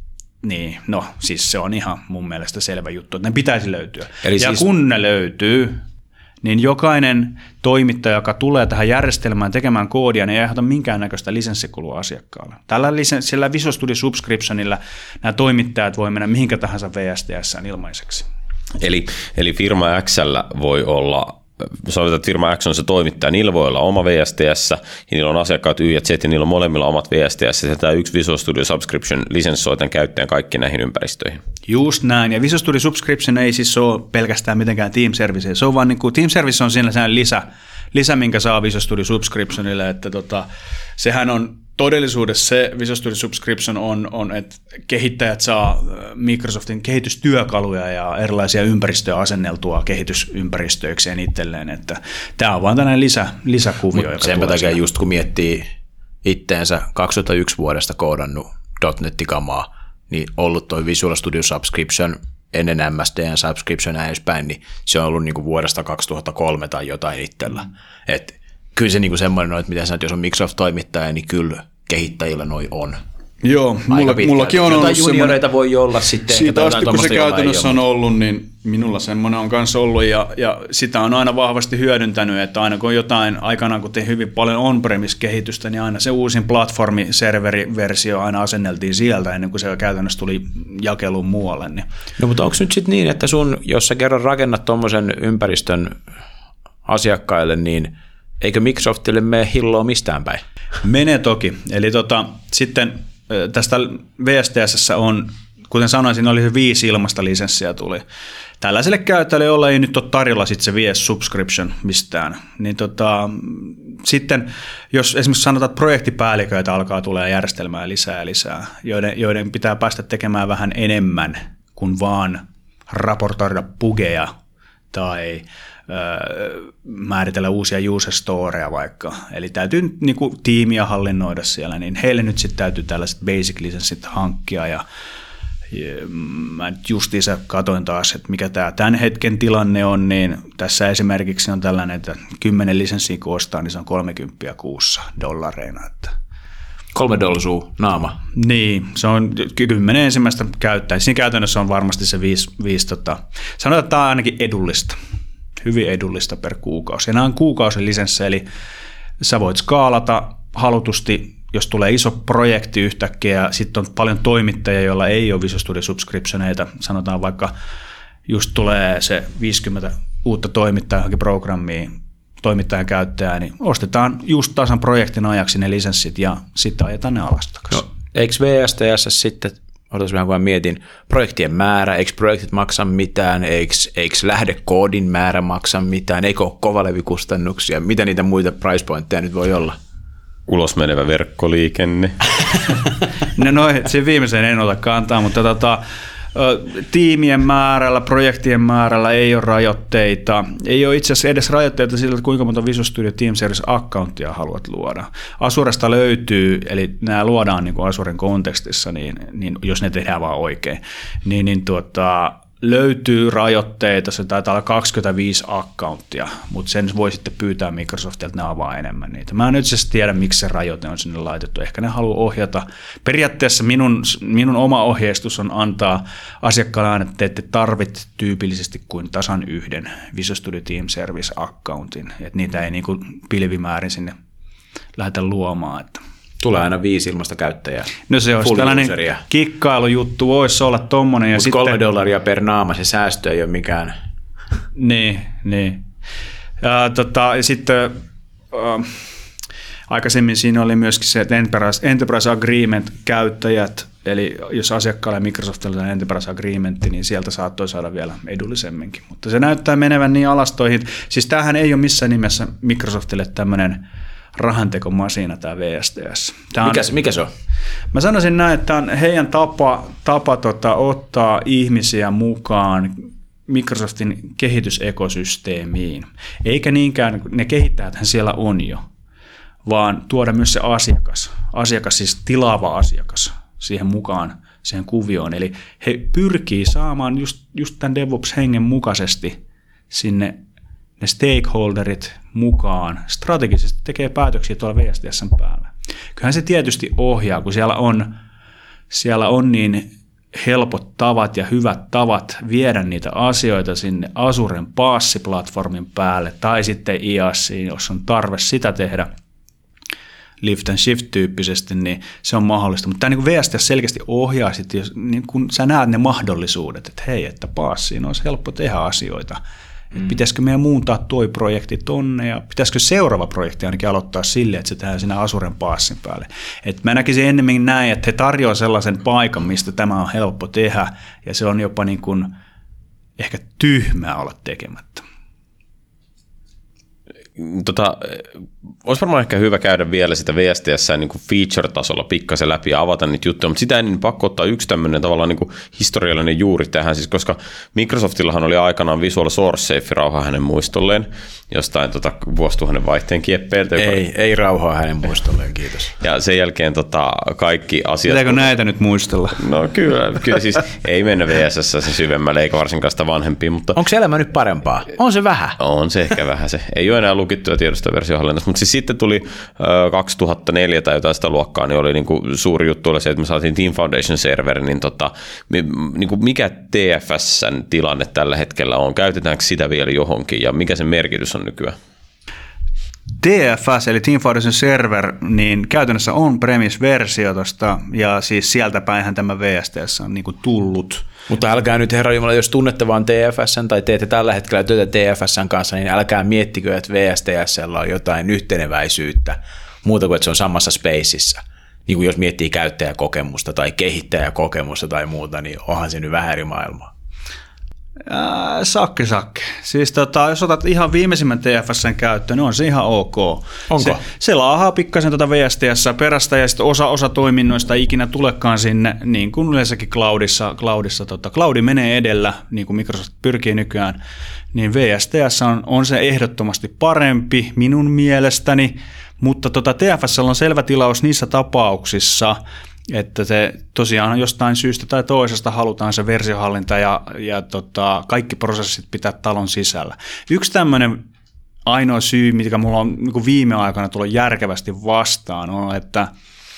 niin, no siis se on ihan mun mielestä selvä juttu, että ne pitäisi löytyä. Eli ja siis kun ne löytyy, niin jokainen toimittaja, joka tulee tähän järjestelmään tekemään koodia, niin ei aiheuta minkäännäköistä lisenssikulua asiakkaalle. Tällä lisenssillä Visual Studio Subscriptionilla nämä toimittajat voi mennä mihinkä tahansa V S T S:ään ilmaiseksi.
Eli, eli firma X:llä voi olla, sanotaan, että firma X on se toimittaja, niillä voi olla oma V S T S, ja niillä on asiakkaat Y ja Z, ja niillä on molemmilla omat V S T S, ja tämä yksi Visual Studio Subscription lisenssoi tämän käyttäjän kaikki näihin ympäristöihin. Just
näin, ja Visual Studio Subscription ei siis ole pelkästään mitenkään Team Service, se on vaan niin kuin, Team Service on siinä sellainen lisä, lisä, minkä saa Visual Studio Subscriptionille, että tota, sehän on todellisuudessa se Visual Studio Subscription on, on, että kehittäjät saa Microsoftin kehitystyökaluja ja erilaisia ympäristöjä asenneltua kehitysympäristöikseen itselleen, että tämä on vaan tällainen lisä, lisäkuvio.
Mut senpä takia just kun miettii itteensä kaksituhattayksi vuodesta koodannut .NET-kamaa, niin ollut toi Visual Studio Subscription ennen M S D N Subscription ja edespäin, niin se on ollut niinku vuodesta kaksituhattakolme tai jotain itsellä. Mm. Et kyllä se niinku semmoinen, että mitä sanot, jos on Microsoft-toimittaja, niin kyllä kehittäjillä noi on.
Joo, mulla, mullakin on
ollut junioreita voi olla sitten.
Siitä asti, kun se käytännössä on ollut, niin minulla semmoinen on kanssa ollut, ja, ja sitä on aina vahvasti hyödyntänyt, että aina kun jotain, aikanaan kun tein hyvin paljon on-premise-kehitystä, niin aina se uusin platformi-serveriversio aina asenneltiin sieltä, ennen kuin se käytännössä tuli jakeluun muualle. Niin.
No mutta onko nyt sitten niin, että sun, jos sä kerran rakennat tuommoisen ympäristön asiakkaille, niin eikö Microsoftille mene hilloa mistään päin?
Menee toki. Eli tota, sitten tästä V S T S:ssä on, kuten sanoin, siinä oli se viisi ilmasta lisenssiä tuli. Tällaiselle käyttäjälle, jolla ei nyt ole tarjolla sit se V S subscription mistään, niin tota, sitten jos esimerkiksi sanotaan, että projektipäälliköitä alkaa tulee järjestelmää lisää ja lisää, joiden, joiden pitää päästä tekemään vähän enemmän kuin vaan raportoida bugeja tai määritellä uusia user storeja vaikka. Eli täytyy niin kuin tiimiä hallinnoida siellä, niin heille nyt sitten täytyy tällaiset basic-lisenssit hankkia. Ja, ja mä nyt justiinsa katoin taas, että mikä tämä tämän hetken tilanne on, niin tässä esimerkiksi on tällainen, että kymmenen lisenssiä kun ostaa, niin se on kolmekymmentä kuussa dollareina. Että
Kolme dolsuu naama.
Niin, se on kymmenen ensimmäistä käyttäjää. Siinä käytännössä on varmasti se viisi, viisi tota, sanotaan, että tämä on ainakin edullista. Hyvin edullista per kuukausi. Ja nämä on kuukausilisenssi, eli sä voit skaalata halutusti, jos tulee iso projekti yhtäkkiä, ja sitten on paljon toimittajia, joilla ei ole Visual Studio subscriptioneita, sanotaan vaikka just tulee se viisikymmentä uutta toimittajaa johonkin programmiin, toimittajan käyttäjää, niin ostetaan just tasan projektin ajaksi ne lisenssit, ja sitten ajetaan ne alas takaisin.
No, eikö V S T S sitten, odotas vähän kun mietin, projektien määrä, eikö projektit maksa mitään, eikö, eikö lähdekoodin määrä maksa mitään, eikö ole kovalevykustannuksia, mitä niitä muita price pointteja nyt voi olla?
Ulos menevä verkkoliikenne.
no, no se viimeiseen en ota kantaa, mutta tota, tiimien määrällä, projektien määrällä ei ole rajoitteita. Ei ole itse asiassa edes rajoitteita sillä, että kuinka monta Visual Studio Team Service-accountia haluat luoda. Azuresta löytyy, eli nämä luodaan niin kuin Azuren kontekstissa, niin, niin jos ne tehdään vaan oikein, niin, niin tuota, löytyy rajoitteita, se taitaa olla kaksikymmentäviisi accounttia, mutta sen voi sitten pyytää Microsoftilta, että ne avaa enemmän niitä. Mä en itse asiassa tiedä, miksi se rajoite on sinne laitettu. Ehkä ne haluaa ohjata. Periaatteessa minun, minun oma ohjeistus on antaa asiakkaalle aina, että te ette tarvitse tyypillisesti kuin tasan yhden Visual Studio Team Service accountin, että niitä ei niin kuin pilvimäärin sinne lähdetä luomaan, että
tulee aina viisi ilmasta käyttäjää.
No se olisi tällainen useria. Kikkailujuttu, voisi olla tommonen.
Mutta kolme sitten dollaria per naama, se säästö ei ole mikään.
Niin, niin. Ja, tota, ja sitten äh, aikaisemmin siinä oli myöskin se, että Enterprise, Enterprise Agreement-käyttäjät, eli jos asiakkaalle Microsoftilla on Enterprise Agreement, niin sieltä saattoi saada vielä edullisemminkin. Mutta se näyttää menevän niin alastoihin. Siis tämähän ei ole missään nimessä Microsoftille tämmöinen rahantekomasiina tämä V S T S. Tämä
mikä, on, mikä se on?
Mä sanoisin näin, että tämä on heidän tapa, tapa tota, ottaa ihmisiä mukaan Microsoftin kehitysekosysteemiin. Eikä niinkään, ne kehittäjäthän siellä on jo, vaan tuoda myös se asiakas, asiakas siis tilaava asiakas siihen mukaan, siihen kuvioon. Eli he pyrkii saamaan just, just tämän DevOps-hengen mukaisesti sinne ne stakeholderit mukaan, strategisesti tekee päätöksiä tuolla V S T S:n päällä. Kyllähän se tietysti ohjaa, kun siellä on, siellä on niin helpot tavat ja hyvät tavat viedä niitä asioita sinne Azuren PaaS-platformin päälle tai sitten I A Siin, jos on tarve sitä tehdä lift and shift tyyppisesti, niin se on mahdollista. Mutta tämä niin kuin V S T S selkeästi ohjaa sitten, jos, niin kun sä näet ne mahdollisuudet, että hei, että PaaSiin olisi helppo tehdä asioita. Mm. Pitäisikö meidän muuntaa toi projekti tonne ja pitäisikö seuraava projekti ainakin aloittaa silleen, että se tehdään siinä Azuren PaaSin päälle. Et mä näkisin ennemmin näin, että he tarjoavat sellaisen paikan, mistä tämä on helppo tehdä ja se on jopa niin kuin ehkä tyhmää olla tekemättä.
Tota, olisi varmaan ehkä hyvä käydä vielä sitä V S T S niin kuin feature-tasolla pikkasen läpi ja avata niitä juttuja, mutta sitä ennen pakko ottaa yksi tämmöinen tavallaan niin kuin historiallinen juuri tähän, siis koska Microsoftillahan oli aikanaan Visual SourceSafe rauha hänen muistolleen jostain tota, vuosituhannen vaihteen kieppeiltä.
Ei, joka... ei rauhaa hänen muistolleen, kiitos.
Ja sen jälkeen tota, kaikki asiat...
Pitääkö kun... näitä nyt muistella?
No kyllä, kyllä siis ei mennä V S S syvemmälle eikä varsinkaan sitä vanhempia, mutta...
Onko se elämä nyt parempaa? On se vähän.
On se ehkä vähän se. Ei ole enää lukittuja tiedostoversiohallinnassa, mutta siis sitten tuli äh, kaksituhattaneljä tai jotain sitä luokkaa, niin oli niinku suuri juttu oli se, että me saatiin Team Foundation-serveri, niin, tota, mi, niinku mikä T F S:n tilanne tällä hetkellä on? Käytetäänkö sitä vielä johonkin ja mikä sen merkitys on nykyään?
T F S eli Team Foundation Server, niin käytännössä on premise-versio tosta, ja siis sieltä päinhän tämä V S T S on niinku tullut.
Mutta älkää nyt, herra Jumala, jos tunnette vaan T F S:n tai teette tällä hetkellä työtä T F S:n kanssa, niin älkää miettikö, että V S T S:llä on jotain yhteneväisyyttä, muuta kuin että se on samassa spaceissa. Niin kuin jos miettii käyttäjäkokemusta tai kehittäjäkokemusta tai muuta, niin onhan se nyt vähän eri maailmaa.
Äh, sakki, sakki. Siis tota, jos otat ihan viimeisimmän T F S:n käyttöön, niin on se ihan ok.
Onko?
Se, se laahaa pikkasen tuota V S T S perästä ja sitten osa, osa toiminnoista ei ikinä tulekaan sinne, niin kuin yleensäkin cloudissa, cloudissa tota, cloudi menee edellä, niin kuin Microsoft pyrkii nykyään, niin V S T S on, on se ehdottomasti parempi minun mielestäni, mutta tota, T F S on selvä tilaus niissä tapauksissa, että se tosiaan jostain syystä tai toisesta halutaan se versiohallinta ja, ja tota, kaikki prosessit pitää talon sisällä. Yksi tämmöinen ainoa syy, mikä mulla on niin viime aikoina tullut järkevästi vastaan, on, että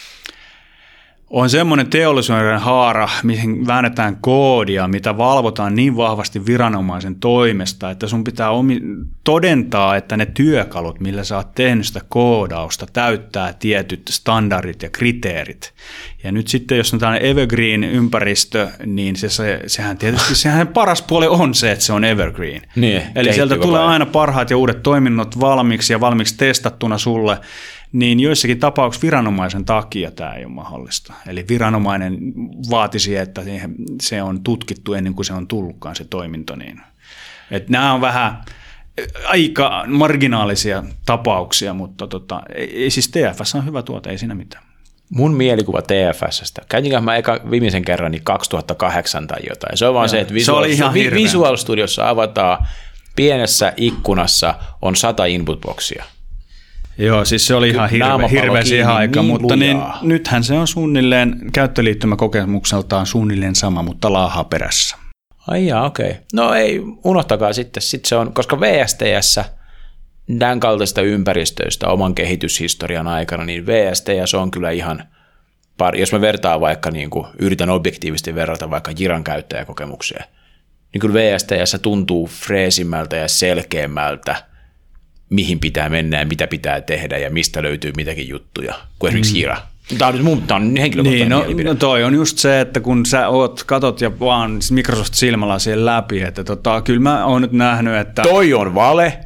on semmoinen teollisuuden haara, mihin väännetään koodia, mitä valvotaan niin vahvasti viranomaisen toimesta, että sun pitää omi- todentaa, että ne työkalut, millä sä oot tehnyt sitä koodausta, täyttää tietyt standardit ja kriteerit. Ja nyt sitten, jos on tällainen evergreen-ympäristö, niin se, se, sehän tietysti sehän paras puoli on se, että se on evergreen.
Niin,
eli sieltä tulee aina parhaat ja uudet toiminnot valmiiksi ja valmiiksi testattuna sulle, niin joissakin tapauksissa viranomaisen takia tämä ei ole mahdollista. Eli viranomainen vaatisi, että se on tutkittu ennen kuin se on tullutkaan se toiminto. Niin. Että nämä on vähän aika marginaalisia tapauksia, mutta tota, ei, siis T F S on hyvä tuote, ei siinä mitään.
Mun mielikuva T F S:stä. Käytinkö mä eka viimeisen kerran niin kaksituhattakahdeksan tai jotain. Se on vaan ja, se, että Visual, se Visual Studiossa avataan pienessä ikkunassa on sata input-boksia.
Joo, siis se oli ihan hirveä, hirveä siihen aikaan, niin mutta niin, nythän se on suunnilleen käyttöliittymäkokemukseltaan suunnilleen sama, mutta laahaa perässä.
Ai jaa, okei. Okay. No ei, unohtakaa sitten, sitten se on, koska V S T S tämän kaltaista ympäristöistä oman kehityshistorian aikana, niin V S T S on kyllä ihan, pari, jos mä vertaan vaikka, niin kuin, yritän objektiivisesti verrata vaikka Jiran käyttäjäkokemukseen, niin kyllä V S T S tuntuu freesimmältä ja selkeämmältä, mihin pitää mennä ja mitä pitää tehdä ja mistä löytyy mitäkin juttuja, kuin esimerkiksi mm. Jira. Tämä on nyt mun, tämä on henkilökohtainen
niin, no,
mielipide.
No toi on just se, että kun sä oot, katot ja vaan Microsoft silmällä siihen läpi, että tota, kyllä mä oon nyt nähnyt, että...
Toi on vale.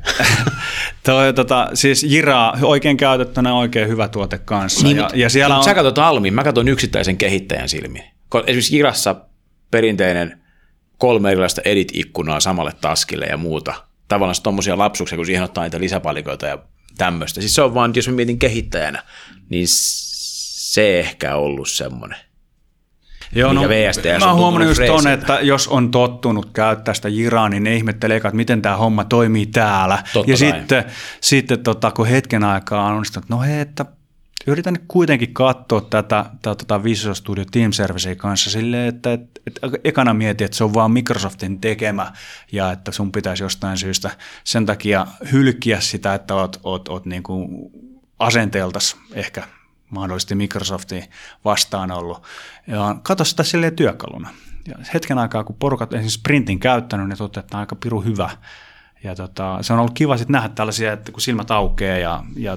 toi, tota, siis Jira oikein käytettynä oikein hyvä tuote kanssa.
Niin,
ja, ja siellä on...
Sä katsot Almin, mä katson yksittäisen kehittäjän silmin. Esimerkiksi Jirassa perinteinen kolme erilaista edit-ikkunaa samalle taskille ja muuta. Tavallaan tommosia lapsuksia, kun siihen ottaa niitä lisäpalikoita ja tämmöistä. Siis se on vaan, jos mä mietin kehittäjänä, niin se ehkä ollut semmoinen.
Joo, no,
V S T S
mä oon huomannut just
freesiltä.
ton, että jos on tottunut käyttää sitä Jiraa, niin ne ihmettelee, että miten tämä homma toimii täällä.
Totta
ja
kai.
sitten, sitten tota, kun hetken aikaa on onnistunut, no hei, että yritän nyt kuitenkin katsoa tätä, tätä, tätä Visual Studio Team Servicea kanssa silleen, että et, et, ekana mietin, että se on vaan Microsoftin tekemä ja että sun pitäisi jostain syystä sen takia hylkiä sitä, että oot, oot, oot niin kuin asenteeltas ehkä mahdollisesti Microsoftiin vastaan ollut. Ja katso sitä silleen työkaluna. Ja hetken aikaa, kun porukat esimerkiksi Sprintin käyttänyt, niin toteaa, että on aika piru hyvä. Ja tota, se on ollut kiva sitten nähdä tällaisia, että kun silmät aukeaa ja, ja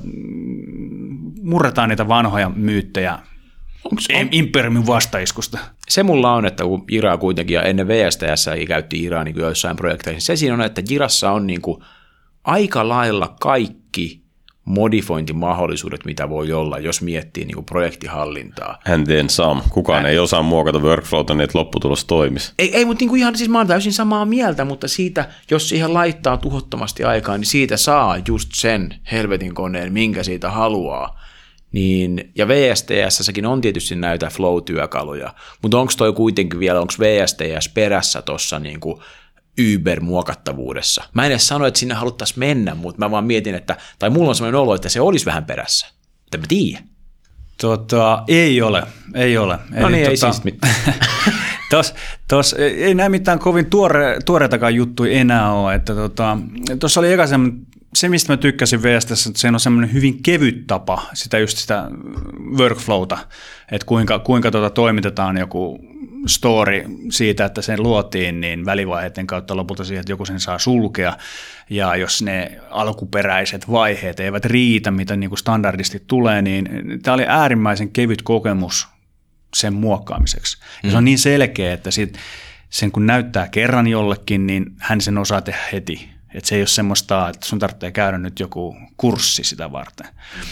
murretaan niitä vanhoja myyttejä
Onks,
on... Imperiumin vastaiskusta.
Se mulla on, että kun Jiraa kuitenkin, ja ennen V S T S käytti Jiraa niin kuin joissain projekteissa, se siinä on, että Jirassa on niin kuin aika lailla kaikki modifointimahdollisuudet, mitä voi olla, jos miettii niin kuin projektihallintaa.
And then some. Kukaan Hän... ei osaa muokata workflowta, niin että lopputulos toimisi.
Ei, ei mutta niin kuin ihan, siis mä oon täysin samaa mieltä, mutta siitä, jos siihen laittaa tuhottomasti aikaa, niin siitä saa just sen helvetin koneen, minkä siitä haluaa. Niin, ja V S T S-säkin on tietysti näitä flow-työkaluja, mutta onko toi kuitenkin vielä, onko V S T S perässä tuossa niin kuin Uber-muokattavuudessa? Mä en edes sano, että sinne haluttaisiin mennä, mutta mä vaan mietin, että, tai mulla on sellainen olo, että se olisi vähän perässä. Mutta mä tiedä.
Tota, ei ole, ei ole.
No niin,
Eli,
ei
tota,
siis mitään.
Tos, tos, ei näin mitään kovin tuore, tuoreitakaan juttuja enää ole. Tuossa tota, oli eka se, mistä mä tykkäsin V S T S, että se on semmoinen hyvin kevyt tapa, sitä just sitä workflowta, että kuinka, kuinka tota toimitetaan joku story siitä, että sen luotiin, niin välivaiheiden kautta lopulta siihen, että joku sen saa sulkea, ja jos ne alkuperäiset vaiheet eivät riitä, mitä niin kuin standardisti tulee, niin tämä oli äärimmäisen kevyt kokemus sen muokkaamiseksi. Ja se on niin selkeä, että sit, sen kun näyttää kerran jollekin, niin hän sen osaa tehdä heti. Että se ei ole semmoista, että sun tarvitsee käydä nyt joku kurssi sitä varten.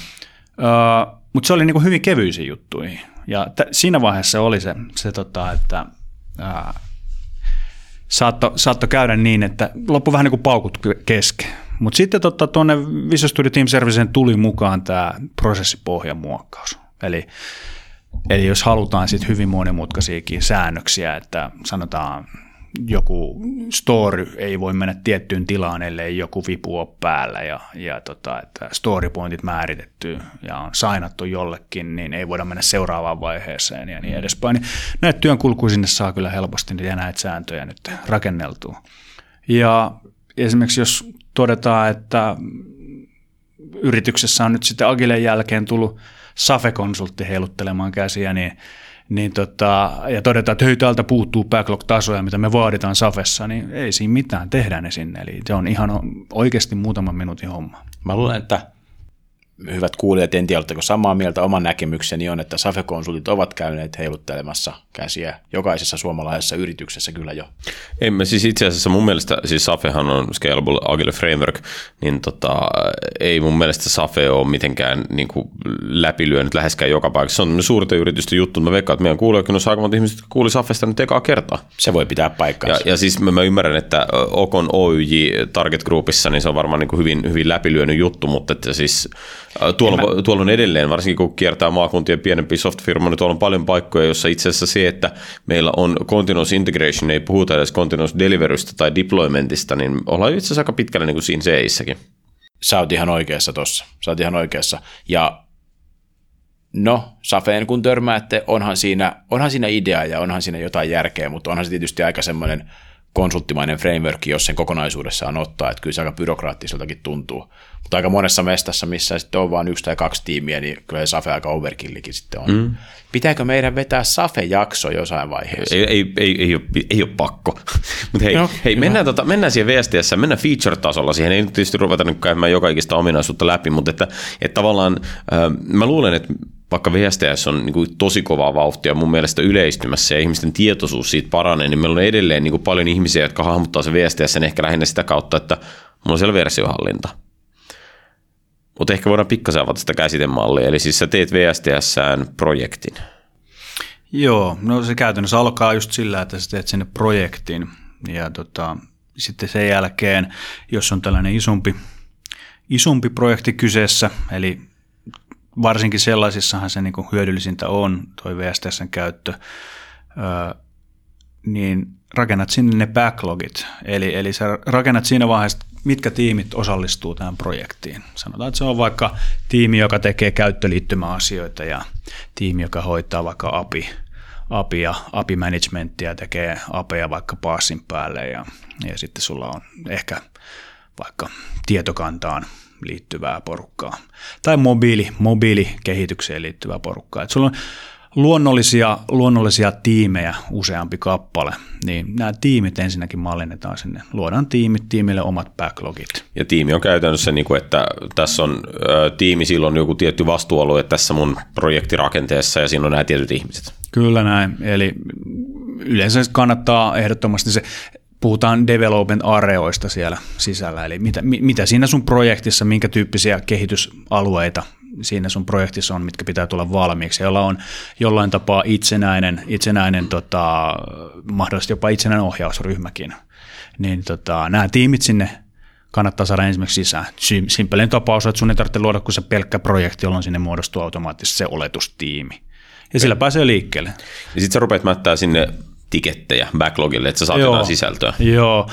Uh, mutta se oli niinku hyvin kevyisiä juttuja. Ja t- siinä vaiheessa oli se, se tota, että uh, saatto, saatto käydä niin, että loppu vähän niin kuin paukut kesken. Mutta sitten tuonne tota, Visual Studio Team Serviceen tuli mukaan tämä prosessipohjan muokkaus. Eli, eli jos halutaan sitten hyvin monimutkaisiakin säännöksiä, että sanotaan, joku story ei voi mennä tiettyyn tilaan, ellei joku vipu ole päällä ja, ja tota, että story pointit määritetty ja on sainattu jollekin, niin ei voida mennä seuraavaan vaiheeseen ja niin edespäin. Niin näitä työnkulkuja sinne saa kyllä helposti ja näitä sääntöjä nyt rakenneltua. Ja esimerkiksi jos todetaan, että yrityksessä on nyt sitten Agilen jälkeen tullut Safe-konsultti heiluttelemaan käsiä, niin Niin tota, ja todetaan, että hei, täältä puuttuu backlog-tasoja, mitä me vaaditaan Safessa, niin ei siinä mitään, tehdään ne sinne. Eli se on ihan oikeasti muutaman minuutin homma.
Mä luulen, että hyvät kuulijat, en tiedä, oletteko samaa mieltä, oman näkemykseni on, että Safe-konsultit ovat käyneet heiluttelemassa käsiä jokaisessa suomalaisessa yrityksessä kyllä jo.
Ei, mä siis itse asiassa mun mielestä, siis Safehan on Scalable Agile Framework, niin tota, ei mun mielestä Safe ole mitenkään niin kuin läpilyönyt läheskään joka paikassa. Se on suurten yritysten juttu, mä veikkaan, että meidän kuulijoikin on aika monta ihmiset, jotka kuuli Safesta nyt ekaa kertaa.
Se voi pitää paikkaansa.
Ja, ja siis mä, mä ymmärrän, että Okon O Y J Target Groupissa, niin se on varmaan niin kuin hyvin, hyvin läpilyönyt juttu, mutta että siis Tuolla, mä... tuolla on edelleen, varsinkin kun kiertää maakuntien pienempiä soft-firmoja, niin tuolla on paljon paikkoja, jossa itse asiassa se, että meillä on continuous integration, ei puhuta edes continuous deliverystä tai deploymentista, niin ollaan itse asiassa aika pitkällä niin kuin siinä seissäkin.
Sä oot ihan oikeassa tossa, sä oot ihan oikeassa. Ja no, Safeen kun törmäätte, onhan siinä, onhan siinä idea ja onhan siinä jotain järkeä, mutta onhan se tietysti aika semmoinen konsulttimainen framework, jos sen kokonaisuudessaan ottaa, että kyllä se aika byrokraattiseltakin tuntuu. Mutta aika monessa mestassa, missä sitten on vain yksi tai kaksi tiimiä, niin kyllä se Safe aika overkillikin sitten on. Mm. Pitääkö meidän vetää Safe-jakso jossain vaiheessa?
Ei, ei, ei, ei, ole, ei ole pakko. Mutta hei, no, hei mennään, tota, mennään siihen V S T S, mennään feature-tasolla. Siihen ei nyt tietysti ruveta nyt käymään joka ikistä ominaisuutta läpi, mutta että, että tavallaan äh, mä luulen, että vaikka V S T S on niin kuin tosi kovaa vauhtia mun mielestä yleistymässä ja ihmisten tietoisuus siitä paranee, niin meillä on edelleen niin kuin paljon ihmisiä, jotka hahmottaa se V S T S ehkä lähinnä sitä kautta, että mulla on siellä versiohallinta. Mutta ehkä voidaan pikkasen avata sitä käsitemallia, eli siis sä teet V S T S:ään projektin.
Joo, no se käytännössä alkaa just sillä, että sä teet sinne projektin ja tota, sitten sen jälkeen, jos on tällainen isompi, isompi projekti kyseessä, eli varsinkin sellaisissahan se niin kuin hyödyllisintä on, toi V S T S:n käyttö. ö, niin rakennat sinne ne backlogit, eli, eli sä rakennat siinä vaiheessa, mitkä tiimit osallistuu tähän projektiin. Sanotaan, että se on vaikka tiimi, joka tekee käyttöliittymäasioita ja tiimi, joka hoitaa vaikka A P I, A P I ja A P I-managementtia, tekee A P I vaikka passin päälle ja, ja sitten sulla on ehkä vaikka tietokantaan liittyvää porukkaa tai mobiili, mobiilikehitykseen liittyvää porukkaa. Et sulla on luonnollisia, luonnollisia tiimejä useampi kappale, niin nämä tiimit ensinnäkin mallinnetaan sinne. Luodaan tiimit, tiimille omat backlogit. Ja
tiimi on käytännössä, niin kuin, että tässä on ä, tiimi, silloin on joku tietty vastuualue tässä mun projektirakenteessa ja siinä on nämä tietyt ihmiset.
Kyllä näin, eli yleensä kannattaa ehdottomasti se, puhutaan development areoista siellä sisällä, eli mitä, mitä siinä sun projektissa, minkä tyyppisiä kehitysalueita siinä sun projektissa on, mitkä pitää tulla valmiiksi, jolla on jollain tapaa itsenäinen, itsenäinen tota, mahdollisesti jopa itsenäinen ohjausryhmäkin, niin tota, nämä tiimit sinne kannattaa saada ensimmäiseksi sisään. Simpelin tapaus on, että sun ei tarvitse luoda kuin se pelkkä projekti, jolloin sinne muodostuu automaattisesti se oletustiimi. Ja sillä pääsee liikkeelle. Ja
sitten sä rupeat mättää sinne tikettejä backlogille, että sä saat jotain sisältöä.
Joo.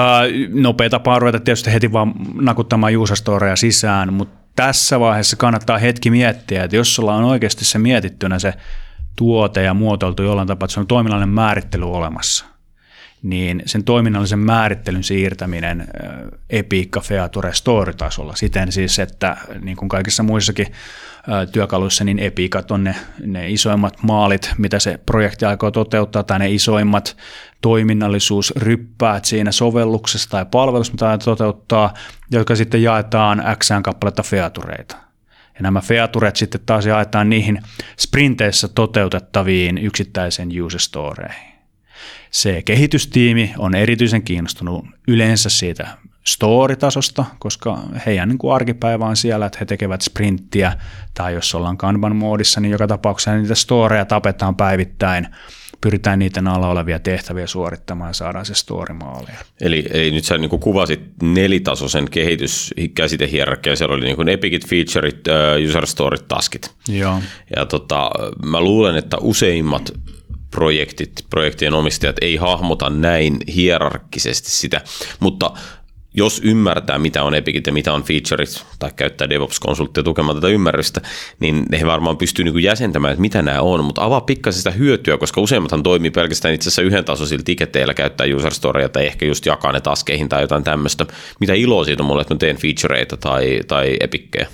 Nopea tapa on ruveta tietysti heti vaan nakuttamaan user storeja sisään, mutta tässä vaiheessa kannattaa hetki miettiä, että jos sulla on oikeasti se mietittynä se tuote ja muotoiltu jollain tapaa, että se on toiminnallinen määrittely olemassa, niin sen toiminnallisen määrittelyn siirtäminen Epiikka Feature Story-tasolla siten siis, että niin kuin kaikissa muissakin työkaluissa, niin Epiikat on ne, ne isoimmat maalit, mitä se projekti aikoo toteuttaa, tai ne isoimmat toiminnallisuusryppäät siinä sovelluksessa tai palvelussa, mitä toteuttaa, jotka sitten jaetaan Xään kappaletta featureita. Ja nämä featuret sitten taas jaetaan niihin sprinteissä toteutettaviin yksittäisen user storeihin. Se kehitystiimi on erityisen kiinnostunut yleensä siitä story-tasosta, koska heidän niin kuin arkipäivä on siellä, että he tekevät sprinttiä, tai jos ollaan Kanban-moodissa, niin joka tapauksessa niitä storeja tapetaan päivittäin, pyritään niiden alla olevia tehtäviä suorittamaan ja saadaan se story-maaliin.
Eli, eli nyt sä niin kuin kuvasit nelitasoisen kehityskäsitehierarkia, siellä oli niin kuin epicit, featureit, user storyt, taskit.
Joo.
Ja tota, mä luulen, että useimmat projektit, projektien omistajat ei hahmota näin hierarkkisesti sitä, mutta jos ymmärtää, mitä on epicit ja mitä on featuret, tai käyttää DevOps-konsulttia tukemaan tätä ymmärrystä, niin he varmaan pystyy niin kuin jäsentämään, että mitä nämä on, mutta avaa pikkasen sitä hyötyä, koska useimmathan toimii pelkästään itse asiassa yhden tasoisilla tiketteillä, käyttää user storya tai ehkä just jakaa ne taskeihin tai jotain tämmöistä. Mitä iloa siitä on mulle, että mä teen featureita tai, tai epikkejä?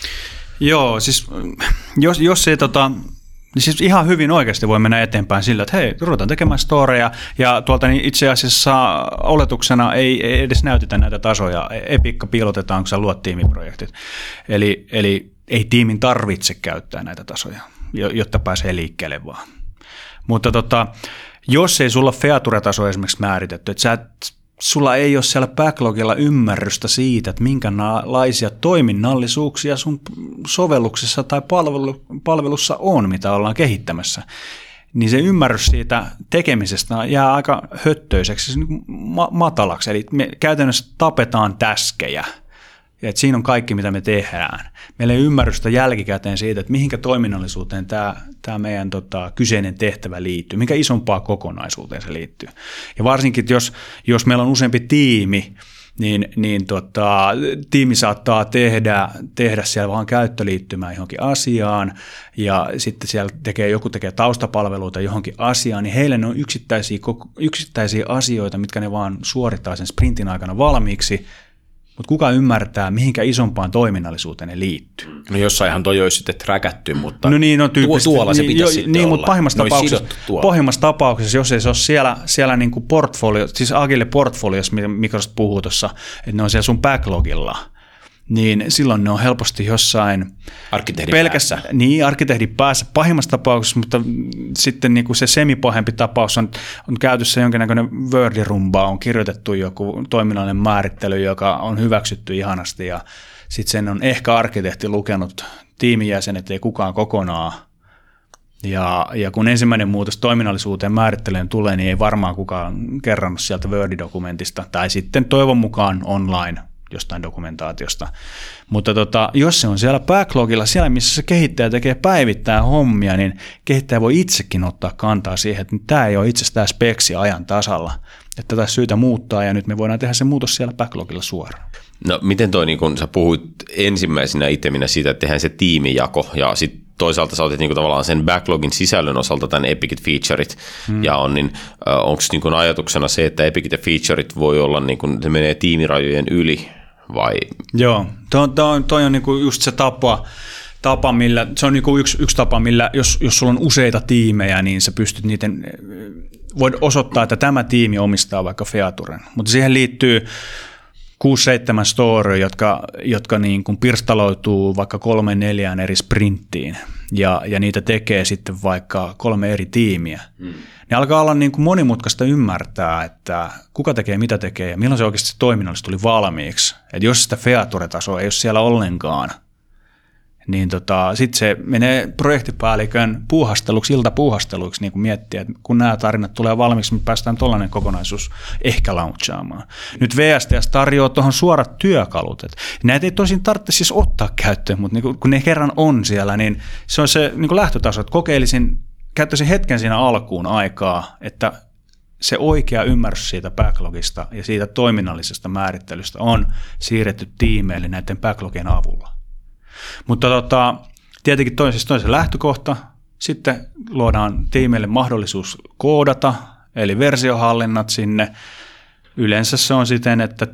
Joo, siis jos, jos ei tota... Niin siis ihan hyvin oikeasti voi mennä eteenpäin sillä, että hei, ruvetaan tekemään storeja, ja tuolta niin itse asiassa oletuksena ei, ei edes näytetä näitä tasoja. Epikka piilotetaan, kun sä luot tiimiprojektit. Eli, eli ei tiimin tarvitse käyttää näitä tasoja, jotta pääsee liikkeelle vaan. Mutta tota, jos ei sulla feature-taso esimerkiksi määritetty, että sä et, sulla ei ole siellä backlogilla ymmärrystä siitä, että minkälaisia toiminnallisuuksia sun sovelluksessa tai palvelu, palvelussa on, mitä ollaan kehittämässä, niin se ymmärrys siitä tekemisestä jää aika höttöiseksi, siis niin ma- matalaksi. Eli me käytännössä tapetaan täskejä. Ja että siinä on kaikki, mitä me tehdään. Meillä ei ymmärrystä jälkikäteen siitä, että mihinkä toiminnallisuuteen tämä, tämä meidän tota, kyseinen tehtävä liittyy, minkä isompaa kokonaisuuteen se liittyy. Ja varsinkin, jos, jos meillä on useampi tiimi, niin, niin tota, tiimi saattaa tehdä, tehdä siellä vaan käyttöliittymää johonkin asiaan, ja sitten siellä tekee, joku tekee taustapalveluita johonkin asiaan, niin heille ne on yksittäisiä, yksittäisiä asioita, mitkä ne vaan suorittaa sen sprintin aikana valmiiksi, mutta kuka ymmärtää, mihinkä isompaan toiminnallisuuteen ne liittyy?
No jossainhan toi olisi sitten träkätty, mutta
no niin, no
tuo, tuolla se pitäisi
jo,
sitten
niin,
olla.
Mutta pahimmassa tapauksessa, pahimmassa tapauksessa, jos ei se ole siellä, siellä niin kuin portfolio, siis Agile portfoliossa, mitä Microsoft puhuu tuossa, että ne on siellä sun backlogilla, niin silloin ne on helposti jossain
arkkitehdin
pelkästään, päässä. Niin, arkkitehdin päässä pahimmassa tapauksessa, mutta sitten niin kuin se semipahempi tapaus on, on käytössä jonkinnäköinen Word-rumba, on kirjoitettu joku toiminnallinen määrittely, joka on hyväksytty ihanasti, ja sitten sen on ehkä arkkitehti lukenut, tiimijäsenet ei kukaan kokonaan, ja, ja kun ensimmäinen muutos toiminnallisuuteen määrittelyyn tulee, niin ei varmaan kukaan kerrannut sieltä Word-dokumentista, tai sitten toivon mukaan online jostain dokumentaatiosta. Mutta tota, jos se on siellä backlogilla, siellä missä se kehittäjä tekee päivittäin hommia, niin kehittäjä voi itsekin ottaa kantaa siihen, että tämä ei ole itsestään speksi ajan tasalla, että tätä syytä muuttaa ja nyt me voidaan tehdä se muutos siellä backlogilla suoraan.
No miten toi, niin kun sä puhuit ensimmäisenä iteminä siitä, että tehdään se tiimijako ja sitten toisaalta sä otit niin kuin tavallaan sen backlogin sisällön osalta tämän Epicit featureit hmm. ja on, niin onko niin kuin ajatuksena se, että Epicit ja featureit voi olla, niin kuin, se menee tiimirajojen yli vai?
Joo, toi, toi, toi on niin kuin just se tapa, tapa millä, se on niin kuin yksi, yksi tapa, millä jos, jos sulla on useita tiimejä, niin sä pystyt niiden, voit osoittaa, että tämä tiimi omistaa vaikka featuren, mutta siihen liittyy kuusi seitsemän story, jotka, jotka niin kuin pirstaloituu vaikka kolme neljään eri sprinttiin ja, ja niitä tekee sitten vaikka kolme eri tiimiä. Hmm. Ne alkaa olla niin kuin monimutkaista ymmärtää, että kuka tekee, mitä tekee ja milloin se oikeasti toiminnallisesti tuli valmiiksi. Että jos sitä feature-tasoa ei ole siellä ollenkaan, niin tota, sitten se menee projektipäällikön puuhasteluksi, iltapuuhasteluiksi niin kuin miettiä, että kun nämä tarinat tulee valmiiksi, me päästään tuollainen kokonaisuus ehkä launchaamaan. Nyt V S T S tarjoaa tuohon suorat työkalut. Että näitä ei tosin tarvitse siis ottaa käyttöön, mutta niin kun ne kerran on siellä, niin se on se niin kuin lähtötaso, että kokeilisin, käyttäisin hetken siinä alkuun aikaa, että se oikea ymmärrys siitä backlogista ja siitä toiminnallisesta määrittelystä on siirretty tiimeille näiden backlogien avulla. Mutta tota, tietenkin toinen, siis toinen lähtökohta, sitten luodaan tiimeille mahdollisuus koodata, eli versiohallinnat sinne. Yleensä se on siten, että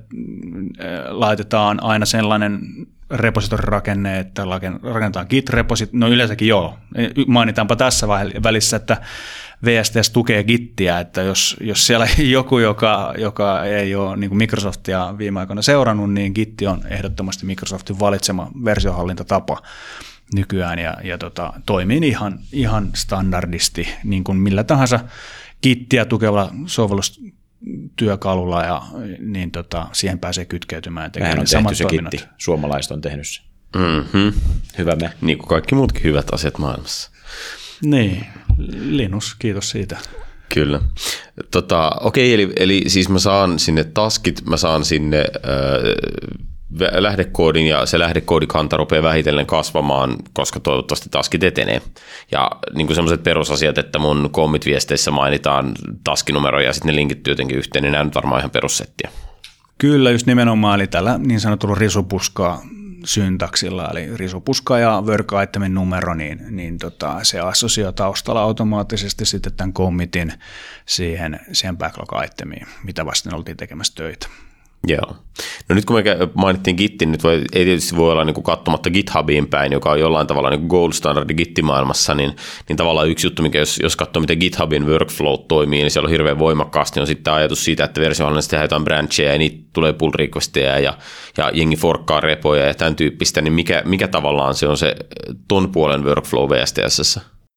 laitetaan aina sellainen repositorirakenne, että rakennetaan Git-reposit, no yleensäkin joo, mainitaanpa tässä välissä, että V S T S tukee Gittiä, että jos, jos siellä joku, joka, joka ei ole niin kuin Microsoftia viime aikoina seurannut, niin Gitti on ehdottomasti Microsoftin valitsema versiohallintatapa nykyään ja, ja tota, toimii ihan, ihan standardisti, niin kuin millä tahansa Gittiä tukevalla sovellustyökalulla ja niin tota, siihen pääsee kytkeytymään.
Mehän on tehty se toiminnot. Gitti, suomalaiset on tehnyt se.
Mm-hmm.
Hyvä me.
Niin kuin kaikki muutkin hyvät asiat maailmassa.
Niin, Linus, kiitos siitä.
Kyllä. Tota, okei, eli, eli siis mä saan sinne taskit, mä saan sinne äh, lähdekoodin ja se lähdekoodikanta rupeaa vähitellen kasvamaan, koska toivottavasti taskit etenee. Ja niin kuin sellaiset perusasiat, että mun commit-viesteissä mainitaan taskinumeroja ja sitten ne linkittyy jotenkin yhteen, niin nämä nyt varmaan ihan perussettiä.
Kyllä, just nimenomaan, eli tällä niin sanotulla risupuskaa syntaksilla, eli risupuska ja work itemin numero, niin, niin tota, se assosioi taustalla automaattisesti sitten tämän commitin siihen, siihen backlog-itemiin, mitä vasten oltiin tekemässä töitä.
Joo. No nyt kun me mainittiin Gittin, nyt voi, ei tietysti voi olla niin kuin katsomatta GitHubiin päin, joka on jollain tavalla niin kuin gold standardi Gittimaailmassa, niin, niin tavallaan yksi juttu, mikä jos, jos katsoo, miten GitHubin workflow toimii, niin siellä on hirveän voimakkaasti, on sitten ajatus siitä, että versiohallinnassa tehdään jotain brancheja ja niitä tulee pull requesteja ja, ja jengi forkkaa repoja ja tämän tyyppistä, niin mikä, mikä tavallaan se on se ton puolen workflow V S T S:ssä?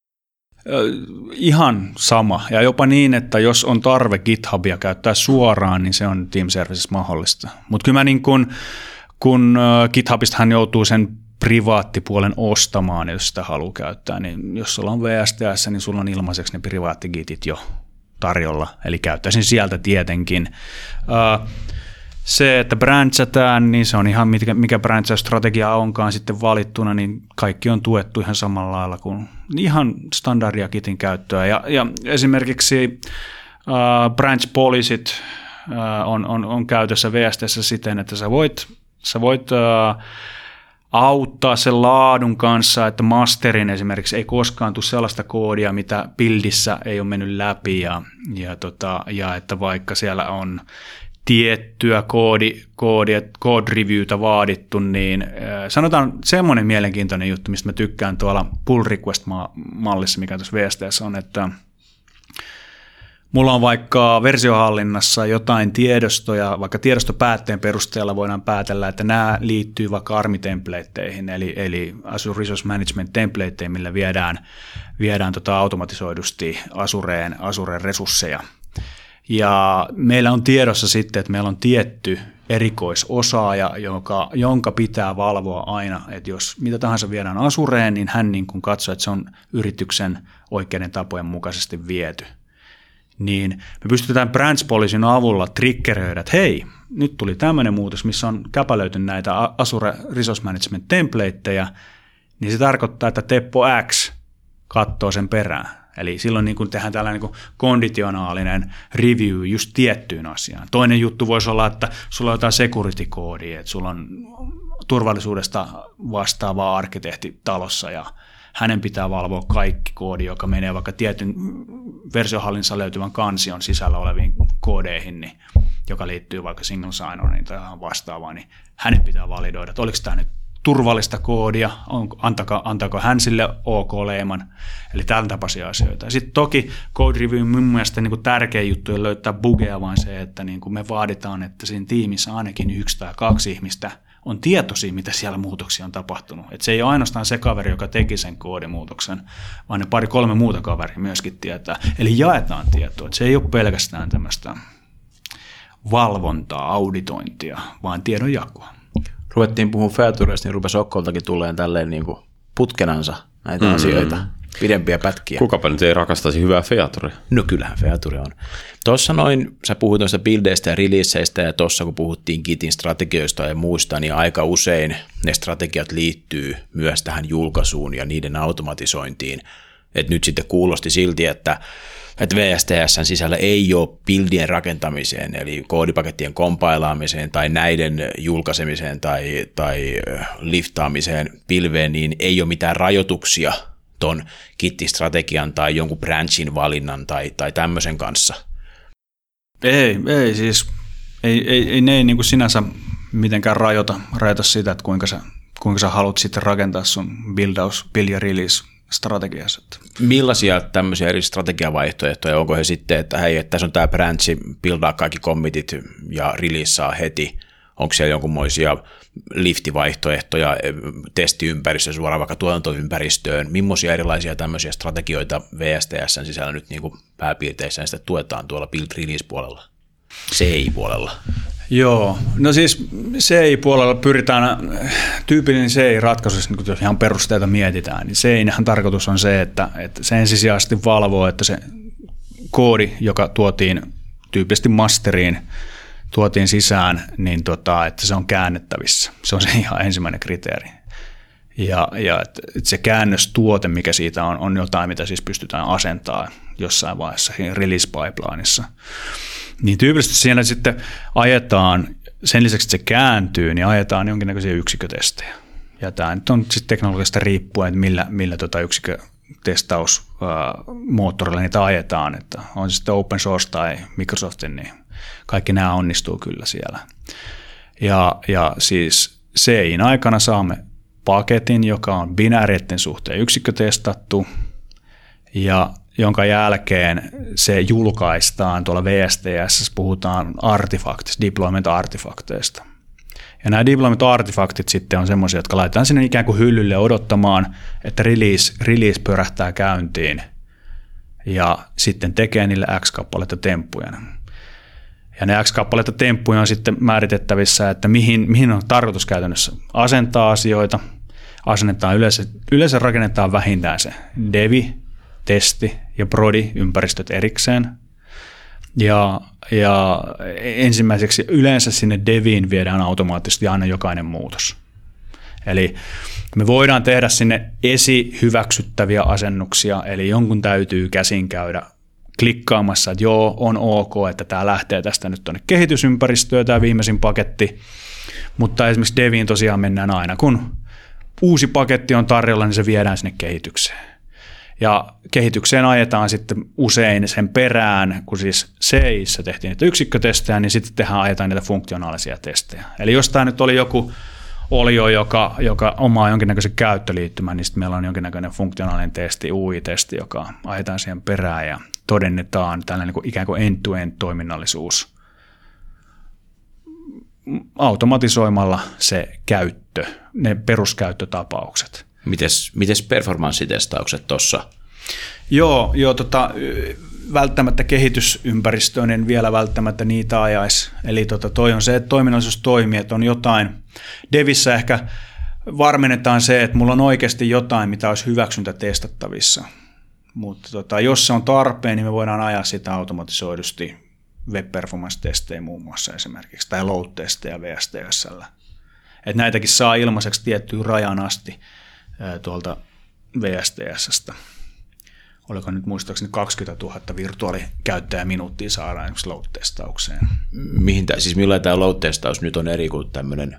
Ihan sama, ja jopa niin, että jos on tarve GitHubia käyttää suoraan, niin se on Team Services mahdollista. Mutta kyllä mä niin kun, kun GitHubista hän joutuu sen privaattipuolen ostamaan, jos sitä haluaa käyttää, niin jos sulla on V S T S, niin sulla on ilmaiseksi ne privaattigitit jo tarjolla, eli käyttäisin sieltä tietenkin. Se, että branchataan, niin se on ihan mikä, mikä branchausstrategia onkaan sitten valittuna, niin kaikki on tuettu ihan samalla lailla kuin ihan standardia Gitin käyttöä. Ja, ja esimerkiksi uh, branch policyt uh, on, on, on käytössä V S T:ssä siten, että sä voit, sä voit uh, auttaa sen laadun kanssa, että masterin esimerkiksi ei koskaan tule sellaista koodia, mitä buildissä ei ole mennyt läpi ja, ja, tota, ja että vaikka siellä on tiettyä koodi, koodi, code reviewtä vaadittu, niin äh, sanotaan semmoinen mielenkiintoinen juttu, mistä mä tykkään tuolla pull request-mallissa, mikä tuossa V S T:ssä on, että mulla on vaikka versiohallinnassa jotain tiedostoja, vaikka tiedostopäätteen perusteella voidaan päätellä, että nämä liittyy vaikka ARMI-templateihin, eli, eli Azure Resource Management templateihin, millä viedään, viedään tota automatisoidusti Azureen, Azureen resursseja. Ja meillä on tiedossa sitten, että meillä on tietty erikoisosaaja, jonka, jonka pitää valvoa aina, että jos mitä tahansa viedään Azureen, niin hän niin kuin katsoo, että se on yrityksen oikeiden tapojen mukaisesti viety. niin me pystytään branch policyn avulla triggeröidä, että hei, nyt tuli tämmöinen muutos, missä on käpälöity näitä Azure Resource Management templateja, niin se tarkoittaa, että Teppo X katsoo sen perään. Eli silloin niin kun tehdään tällainen niin konditionaalinen review just tiettyyn asiaan. Toinen juttu voisi olla, että sulla on jotain security-koodia, että sulla on turvallisuudesta vastaava arkkitehti talossa ja hänen pitää valvoa kaikki koodi, joka menee vaikka tietyn versiohallinnassa löytyvän kansion sisällä oleviin koodeihin, niin, joka liittyy vaikka single sign-oniin tai vastaavaan, niin hänen pitää validoida, että oliko tämä nyt turvallista koodia, on, antako, antako hän sille OK-leiman, eli tämän tapaisia asioita. Sitten toki code review mun mielestä niin kuin tärkeä juttu ei löytää bugeja, vaan se, että niin kuin me vaaditaan, että siinä tiimissä ainakin yksi tai kaksi ihmistä on tietoisia, mitä siellä muutoksia on tapahtunut. Et se ei ole ainoastaan se kaveri, joka teki sen koodimuutoksen, vaan ne pari-kolme muuta kaveria myöskin tietää. Eli jaetaan tietoa. Et se ei ole pelkästään tämmöistä valvontaa, auditointia, vaan tiedonjakoa.
Ruvettiin puhumaan featureista, niin rupesi Okkoltakin tulleen tälleen niin kuin putkenansa näitä mm-hmm. asioita, pidempiä pätkiä.
Kukapa nyt ei rakastaisi hyvää featurea?
No kyllähän feature on. Tuossa noin, sä puhuit noista buildeista ja releaseistä, ja tuossa kun puhuttiin Gitin strategioista ja muista, niin aika usein ne strategiat liittyy myös tähän julkaisuun ja niiden automatisointiin. Et nyt sitten kuulosti silti, että että V S T S:n sisällä ei ole buildien rakentamiseen, eli koodipakettien kompailaamiseen tai näiden julkaisemiseen tai, tai liftaamiseen pilveen, niin ei ole mitään rajoituksia ton Git-strategian tai jonkun branchin valinnan tai, tai tämmöisen kanssa.
Ei, ei siis, ei, ei, ei ne ei niin kuin sinänsä mitenkään rajoita, rajoita sitä, että kuinka sä, kuinka sä haluat sitten rakentaa sun buildaus, build ja release strategiassa.
Millaisia tämmöisiä eri strategiavaihtoehtoja, onko he sitten, että hei, että tässä on tämä branchi, buildaa kaikki commitit ja releaseaa heti, onko siellä jonkunmoisia liftivaihtoehtoja, testiympäristö suoraan vaikka tuotantoympäristöön, millaisia erilaisia tämmöisiä strategioita V S T S:n sisällä nyt niin kuin pääpiirteissä sitä tuetaan tuolla build release puolella, C I-puolella?
Joo, no siis C I-puolella pyritään, tyypillinen C I-ratkaisu, niin jos ihan perusteita mietitään, niin C I:nhän tarkoitus on se, että, että se ensisijaisesti valvoo, että se koodi, joka tuotiin tyypillisesti masteriin, tuotiin sisään, niin tota, että se on käännettävissä. Se on se ihan ensimmäinen kriteeri. Ja, ja että se käännöstuote, mikä siitä on, on jotain, mitä siis pystytään asentamaan jossain vaiheessa release pipelineissa. Niin tyypillisesti siellä sitten ajetaan, sen lisäksi, että se kääntyy, niin ajetaan jonkinnäköisiä yksikkötestejä. Ja tämä nyt on sitten teknologiasta riippuen, että millä, millä tota yksikkötestausmoottorilla niitä ajetaan. Että on se sitten open source tai Microsoftin, niin kaikki nämä onnistuu kyllä siellä. Ja, ja siis C I:n aikana saamme paketin, joka on binääreiden suhteen yksikkötestattu, ja jonka jälkeen se julkaistaan tuolla V S T S:ssä, puhutaan artifactista, deployment-artifacteista. Ja nämä deployment-artifactit sitten on semmoisia, jotka laitetaan sinne ikään kuin hyllylle odottamaan, että release, release pyörähtää käyntiin ja sitten tekee niille X kappaletta temppuja. Ja ne X kappaletta temppuja on sitten määritettävissä, että mihin, mihin on tarkoitus käytännössä asentaa asioita. Asennetaan yleensä, yleensä rakennetaan vähintään se devi, testi ja prodi-ympäristöt erikseen. Ja, ja ensimmäiseksi yleensä sinne deviin viedään automaattisesti aina jokainen muutos. Eli me voidaan tehdä sinne esihyväksyttäviä asennuksia, eli jonkun täytyy käsin käydä klikkaamassa, että joo, on ok, että tämä lähtee tästä nyt tuonne kehitysympäristöön, tämä viimeisin paketti, mutta esimerkiksi deviin tosiaan mennään aina, kun uusi paketti on tarjolla, niin se viedään sinne kehitykseen. Ja kehitykseen ajetaan sitten usein sen perään, kun siis C I:ssä tehtiin niitä yksikkötestejä, niin sitten tehdään, ajetaan niitä funktionaalisia testejä. Eli jos tämä nyt oli joku olio, joka, joka omaa jonkinnäköisen käyttöliittymän, niin sitten meillä on jonkinnäköinen funktionaalinen testi, U I-testi, joka ajetaan siihen perään ja todennetaan tällainen niin kuin ikään kuin end-to-end toiminnallisuus automatisoimalla se käyttö, ne peruskäyttötapaukset.
Mites, mites performanssitestaukset tuossa?
Joo, joo tota, välttämättä kehitysympäristöön en vielä välttämättä niitä ajaisi. Eli tota, toi on se, että toiminnallisuus toimii, että on jotain. Devissä ehkä varmennetaan se, että mulla on oikeasti jotain, mitä olisi hyväksyntä testattavissa. Mutta tota, jos se on tarpeen, niin me voidaan ajaa sitä automatisoidusti web performance-testejä muun muassa esimerkiksi, tai load-testejä V S T S:llä. Et näitäkin saa ilmaiseksi tiettyyn rajan asti ää, tuolta V S T S:stä. Oliko nyt muistaakseni kaksikymmentätuhatta virtuaalikäyttäjäminuuttia saadaan esimerkiksi load-testaukseen.
Mihin tää, siis millä tämä load-testaus nyt on eri kuin tämmöinen,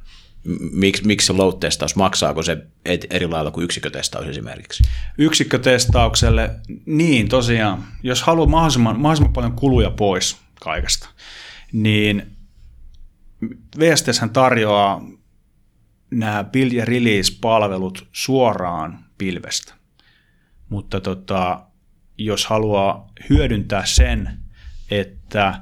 miksi, miksi se load-testaus, maksaako se eri lailla kuin yksikkötestaus esimerkiksi?
Yksikkötestaukselle, niin tosiaan, jos haluaa mahdollisimman, mahdollisimman paljon kuluja pois kaikesta, niin V S T S tarjoaa nämä build- ja release-palvelut suoraan pilvestä. Mutta tota, jos haluaa hyödyntää sen, että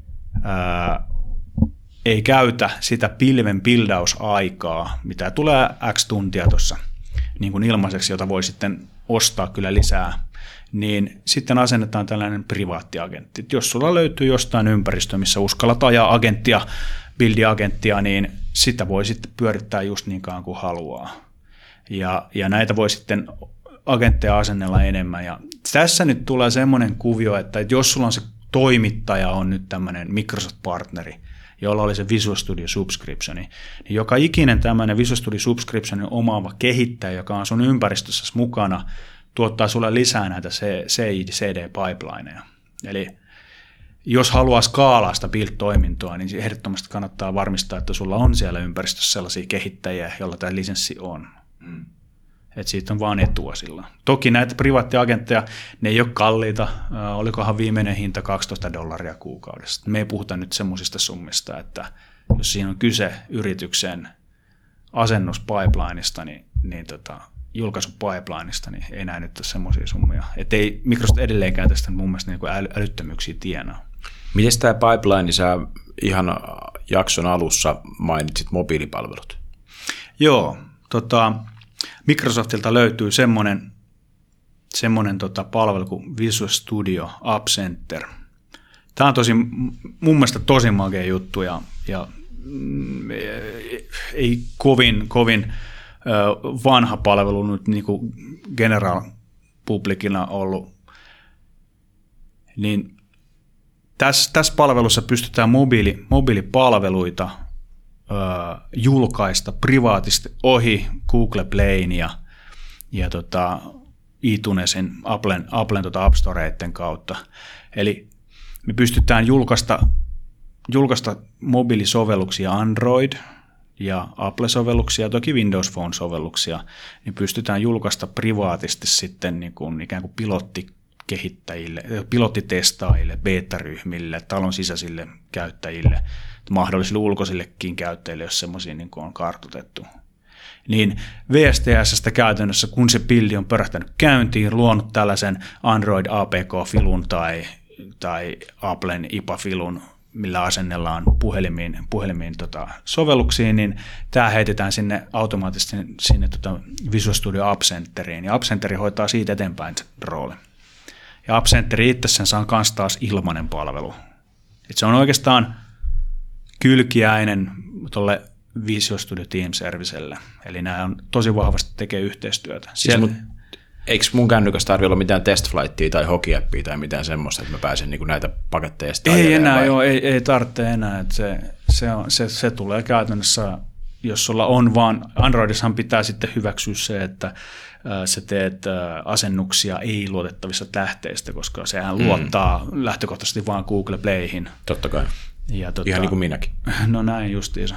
ää, ei käytä sitä pilven bildausaikaa, mitä tulee X tuntia tuossa niin kuin ilmaiseksi, jota voi sitten ostaa kyllä lisää, niin sitten asennetaan tällainen privaattiagentti. Jos sulla löytyy jostain ympäristöä, missä uskallat ajaa agenttia, buildiagenttia, niin sitä voi sitten pyörittää just niin kauan kuin haluaa. Ja, ja näitä voi sitten agentteja asennella enemmän. Ja tässä nyt tulee semmoinen kuvio, että jos sulla on se toimittaja on nyt tämmöinen Microsoft-partneri, jolla oli se Visual Studio Subscriptioni, niin joka ikinen tämmöinen Visual Studio Subscriptionin omaava kehittäjä, joka on sun ympäristössä mukana, tuottaa sulle lisää näitä C I C D-pipelineja. Eli jos haluaa skaalaa sitä build-toimintoa, niin ehdottomasti kannattaa varmistaa, että sulla on siellä ympäristössä sellaisia kehittäjiä, joilla tämä lisenssi on. Mm. Että siitä on vaan etua sillä. Toki näitä privaattiagentteja, ne ei ole kalliita. Olikohan viimeinen hinta kaksitoista dollaria kuukaudessa. Me ei puhuta nyt semmoisista summista, että jos siinä on kyse yrityksen asennuspipelineista, niin, niin tota, julkaisupipelineista, niin ei näy nyt ole semmoisia summia. Että ei Microsoft edelleenkään tästä mun mielestä niin kuin älyttömyyksiä tienaa.
Miten tämä pipeline, sä ihan jakson alussa mainitsit mobiilipalvelut?
Joo, tota, Microsoftilta löytyy semmoinen, semmoinen tota palvelu kuin Visual Studio App Center. Tämä on tosi, mun mielestä tosi makea juttu ja, ja ei kovin, kovin vanha palvelu nyt niin kuin general publicina ollut. Niin tässä, tässä palvelussa pystytään mobiili, mobiilipalveluita ö, julkaista privaatisti ohi Google Playn ja, ja tota, iTunesin, Applen, Applen tota App Storeiden kautta. Eli me pystytään julkaista, julkaista mobiilisovelluksia Android ja Apple-sovelluksia, toki Windows Phone-sovelluksia, niin pystytään julkaista privaatisti sitten niin kuin ikään kuin pilottikehittäjille, pilottitestaajille, beta-ryhmille, talon sisäisille käyttäjille, mahdollisille ulkoisillekin käyttäjille, jos semmoisia niin kuin on kartoitettu. Niin V S T S:stä käytännössä, kun se pildi on pörähtänyt käyntiin, luonut tällaisen Android A P K-filun tai, tai Applen I P A-filun, millä asennellaan puhelimiin, puhelimiin tota, sovelluksiin, niin tämä heitetään sinne automaattisesti sinne tota Visual Studio App Centeriin, ja App Center hoitaa siitä eteenpäin roolin. Ja App Center itsessään on myös taas ilmainen palvelu. Et se on oikeastaan kylkiäinen tuolle Visual Studio Team Servicelle, eli nämä on tosi vahvasti tekee yhteistyötä.
Siis mun, eikö mun kännykässä tarvitse olla mitään testflightia tai hokiappia tai mitään semmoista, että mä pääsen niin kuin näitä paketteja sitä
Ei enää, joo, ei, ei tarvitse enää. Että se, se, on, se, se tulee käytännössä, jos sulla on vaan, Androidissahan pitää sitten hyväksyä se, että sä teet asennuksia ei-luotettavista lähteistä, koska sehän mm. luottaa lähtökohtaisesti vaan Google Playhin.
Totta kai.
Ja tota,
ihan niin kuin minäkin.
No näin justiinsa.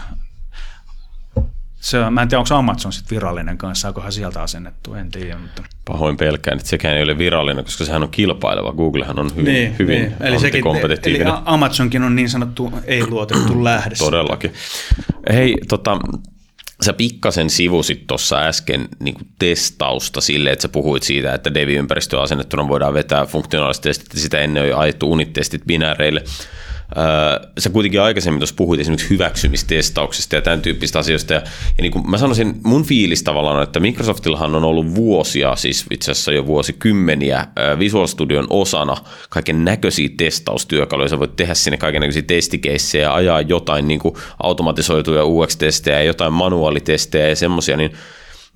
Se, mä en tiedä, onko Amazon sit virallinen kanssa, saakohan sieltä asennettu, en tiedä. Mutta...
Pahoin pelkään, että sekään ei ole virallinen, koska sehän on kilpaileva. Googlehan on hyvin,
niin,
hyvin
niin. Eli, sekin, eli Amazonkin on niin sanottu ei-luotettu lähde.
Todellakin. Hei, tota, sä pikkasen sivusit tuossa äsken niin kuin testausta sille, että sä puhuit siitä, että dev-ympäristöön asennettuna voidaan vetää funktionaaliset testit, ja sitä ennen on ajettu unit-testit binääreille. Sä kuitenkin aikaisemmin tuossa puhuit esimerkiksi hyväksymistestauksista ja tämän tyyppistä asioista. Ja, ja niin kuin mä sanoisin, mun fiilis tavallaan, että Microsoftillahan on ollut vuosia, siis itse asiassa jo vuosikymmeniä Visual Studion osana kaiken näköisiä testaustyökaluja. Sä voit tehdä sinne kaiken näköisiä testikeissejä ja ajaa jotain niin kuin automatisoituja U X-testejä ja jotain manuaalitestejä ja semmoisia, niin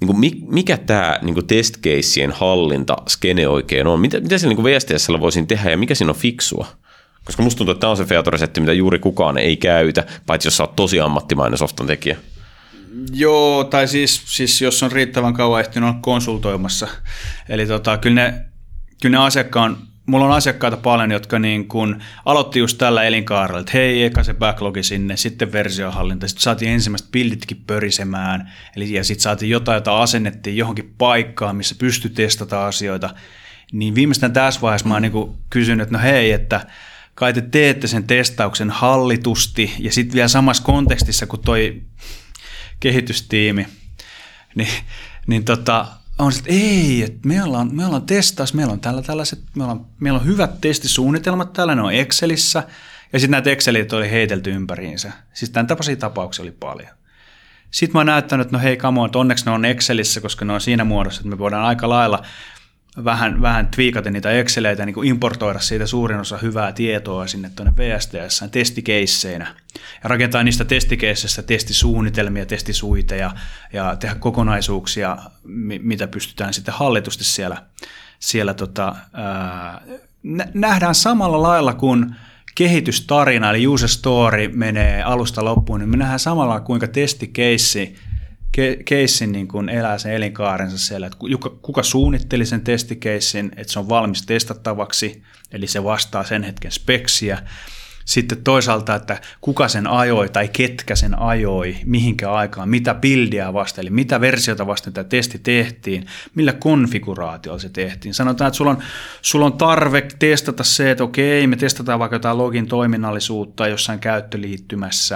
niin kuin, mikä tämä niin test-caseien hallinta skene oikein on? Mitä, mitä siellä niin V S T S:llä voisin tehdä ja mikä siinä on fiksua? Koska musta tuntuu, että tämä on se feature-setti, mitä juuri kukaan ei käytä, paitsi jos sä oot tosi ammattimainen softan tekijä.
Joo, tai siis, siis jos on riittävän kauan ehtinyt olla konsultoimassa. Eli tota, kyllä ne, kyllä ne asiakkaan, mulla on asiakkaita paljon, jotka niin kun aloitti just tällä elinkaarella, että hei, eka se backlogi sinne, sitten versiohallinta, sitten saatiin ensimmäiset bilditkin pörisemään, eli, ja sitten saatiin jotain, jota asennettiin johonkin paikkaan, missä pystyi testata asioita. Niin viimeistään tässä vaiheessa mä oon niin kysynyt, että no hei, että kai te teette sen testauksen hallitusti, ja sitten vielä samassa kontekstissa kuin toi kehitystiimi, niin, niin tota, on se, että ei, että me ollaan, me ollaan testaus, meillä on tällä tällaiset, me ollaan, meillä on hyvät testisuunnitelmat täällä, ne on Excelissä, ja sitten näitä Excelit oli heitelty ympäriinsä. Siis tämän tapaisia tapauksia oli paljon. Sitten mä oon näyttänyt, että no hei, come on, että onneksi ne on Excelissä, koska ne on siinä muodossa, että me voidaan aika lailla vähän, vähän tweakata niitä Exceleitä, niin kuin importoida siitä suurin osa hyvää tietoa sinne tuonne V S T S:ään testikeisseinä ja rakentaa niistä testikeisseistä testisuunnitelmia, testisuiteja ja tehdä kokonaisuuksia, mitä pystytään sitten hallitusti siellä, siellä tota, ää, nähdään samalla lailla kuin kehitystarina, eli user story menee alusta loppuun, niin me nähdään samalla kuinka testikeissi keissin niin kuin elää sen elinkaarensa siellä, että kuka suunnitteli sen testikeissin, että se on valmis testattavaksi, eli se vastaa sen hetken speksiä. Sitten toisaalta, että kuka sen ajoi tai ketkä sen ajoi, mihinkä aikaan, mitä buildia vasten, eli mitä versiota vasten tämä testi tehtiin, millä konfiguraatiolla se tehtiin. Sanotaan, että sulla on, sulla on tarve testata se, että okei, me testataan vaikka jotain login toiminnallisuutta jossain käyttöliittymässä,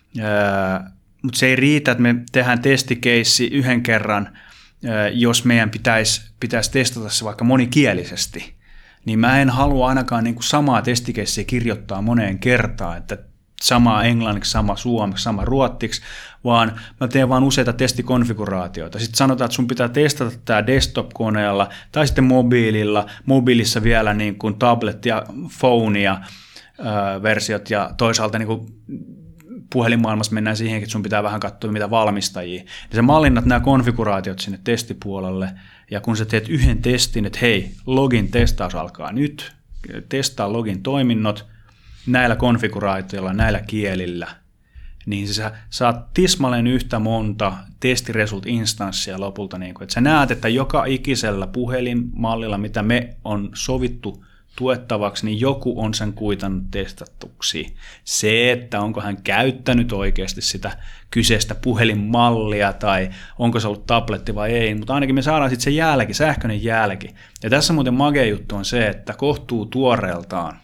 mutta se ei riitä, että me tehdään testikeissi yhden kerran, jos meidän pitäisi, pitäisi testata se vaikka monikielisesti. Niin mä en halua ainakaan niin kuin samaa testikeissiä kirjoittaa moneen kertaan, että sama englanniksi, sama suomeksi, sama ruotsiksi, vaan mä teen vaan useita testikonfiguraatioita. Sitten sanotaan, että sun pitää testata tämä desktop-koneella tai sitten mobiililla, mobiilissa vielä niin kuin tablet- ja phone-versiot ja toisaalta niin kuin puhelinmaailmassa mennään siihenkin, että sun pitää vähän katsoa mitä valmistajia. Ja sä mallinnat nämä konfiguraatiot sinne testipuolelle, ja kun sä teet yhden testin, että hei, login testaus alkaa nyt, testaa login toiminnot näillä konfiguraatioilla, näillä kielillä, niin sä saat tismalleen yhtä monta testiresult-instanssia lopulta, niin kun, että sä näet, että joka ikisellä puhelinmallilla, mitä me on sovittu tuettavaksi, niin joku on sen kuitannut testattuksi. Se, että onko hän käyttänyt oikeasti sitä kyseistä puhelinmallia tai onko se ollut tabletti vai ei, mutta ainakin me saadaan sitten se jälki, sähköinen jälki. Ja tässä muuten magea juttu on se, että kohtuu tuoreeltaan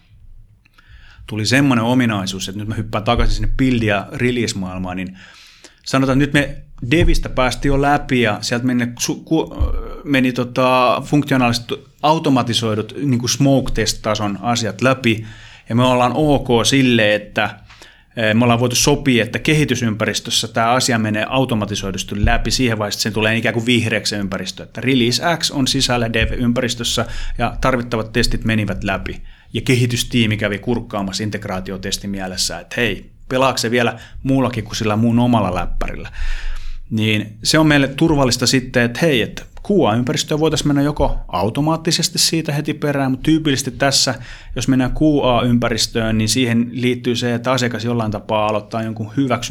tuli semmoinen ominaisuus, että nyt mä hyppään takaisin sinne build- ja release-maailmaan, niin sanotaan, että nyt me devistä päästiin jo läpi ja sieltä meni, meni tota, funktionaaliset automatisoidut niin kuin smoke-test-tason asiat läpi ja me ollaan ok sille, että me ollaan voitu sopia, että kehitysympäristössä tämä asia menee automatisoidusti läpi siihen vaiheessa, että se tulee ikään kuin vihreäksi ympäristö, että Release X on sisällä dev-ympäristössä ja tarvittavat testit menivät läpi ja kehitystiimi kävi kurkkaamassa integraatiotesti mielessä, että hei, pelaako se vielä muullakin kuin sillä muun omalla läppärillä. Niin se on meille turvallista sitten, että hei, että Q A-ympäristöön voitaisiin mennä joko automaattisesti siitä heti perään, mutta tyypillisesti tässä, jos mennään Q A-ympäristöön, niin siihen liittyy se, että asiakas jollain tapaa aloittaa jonkun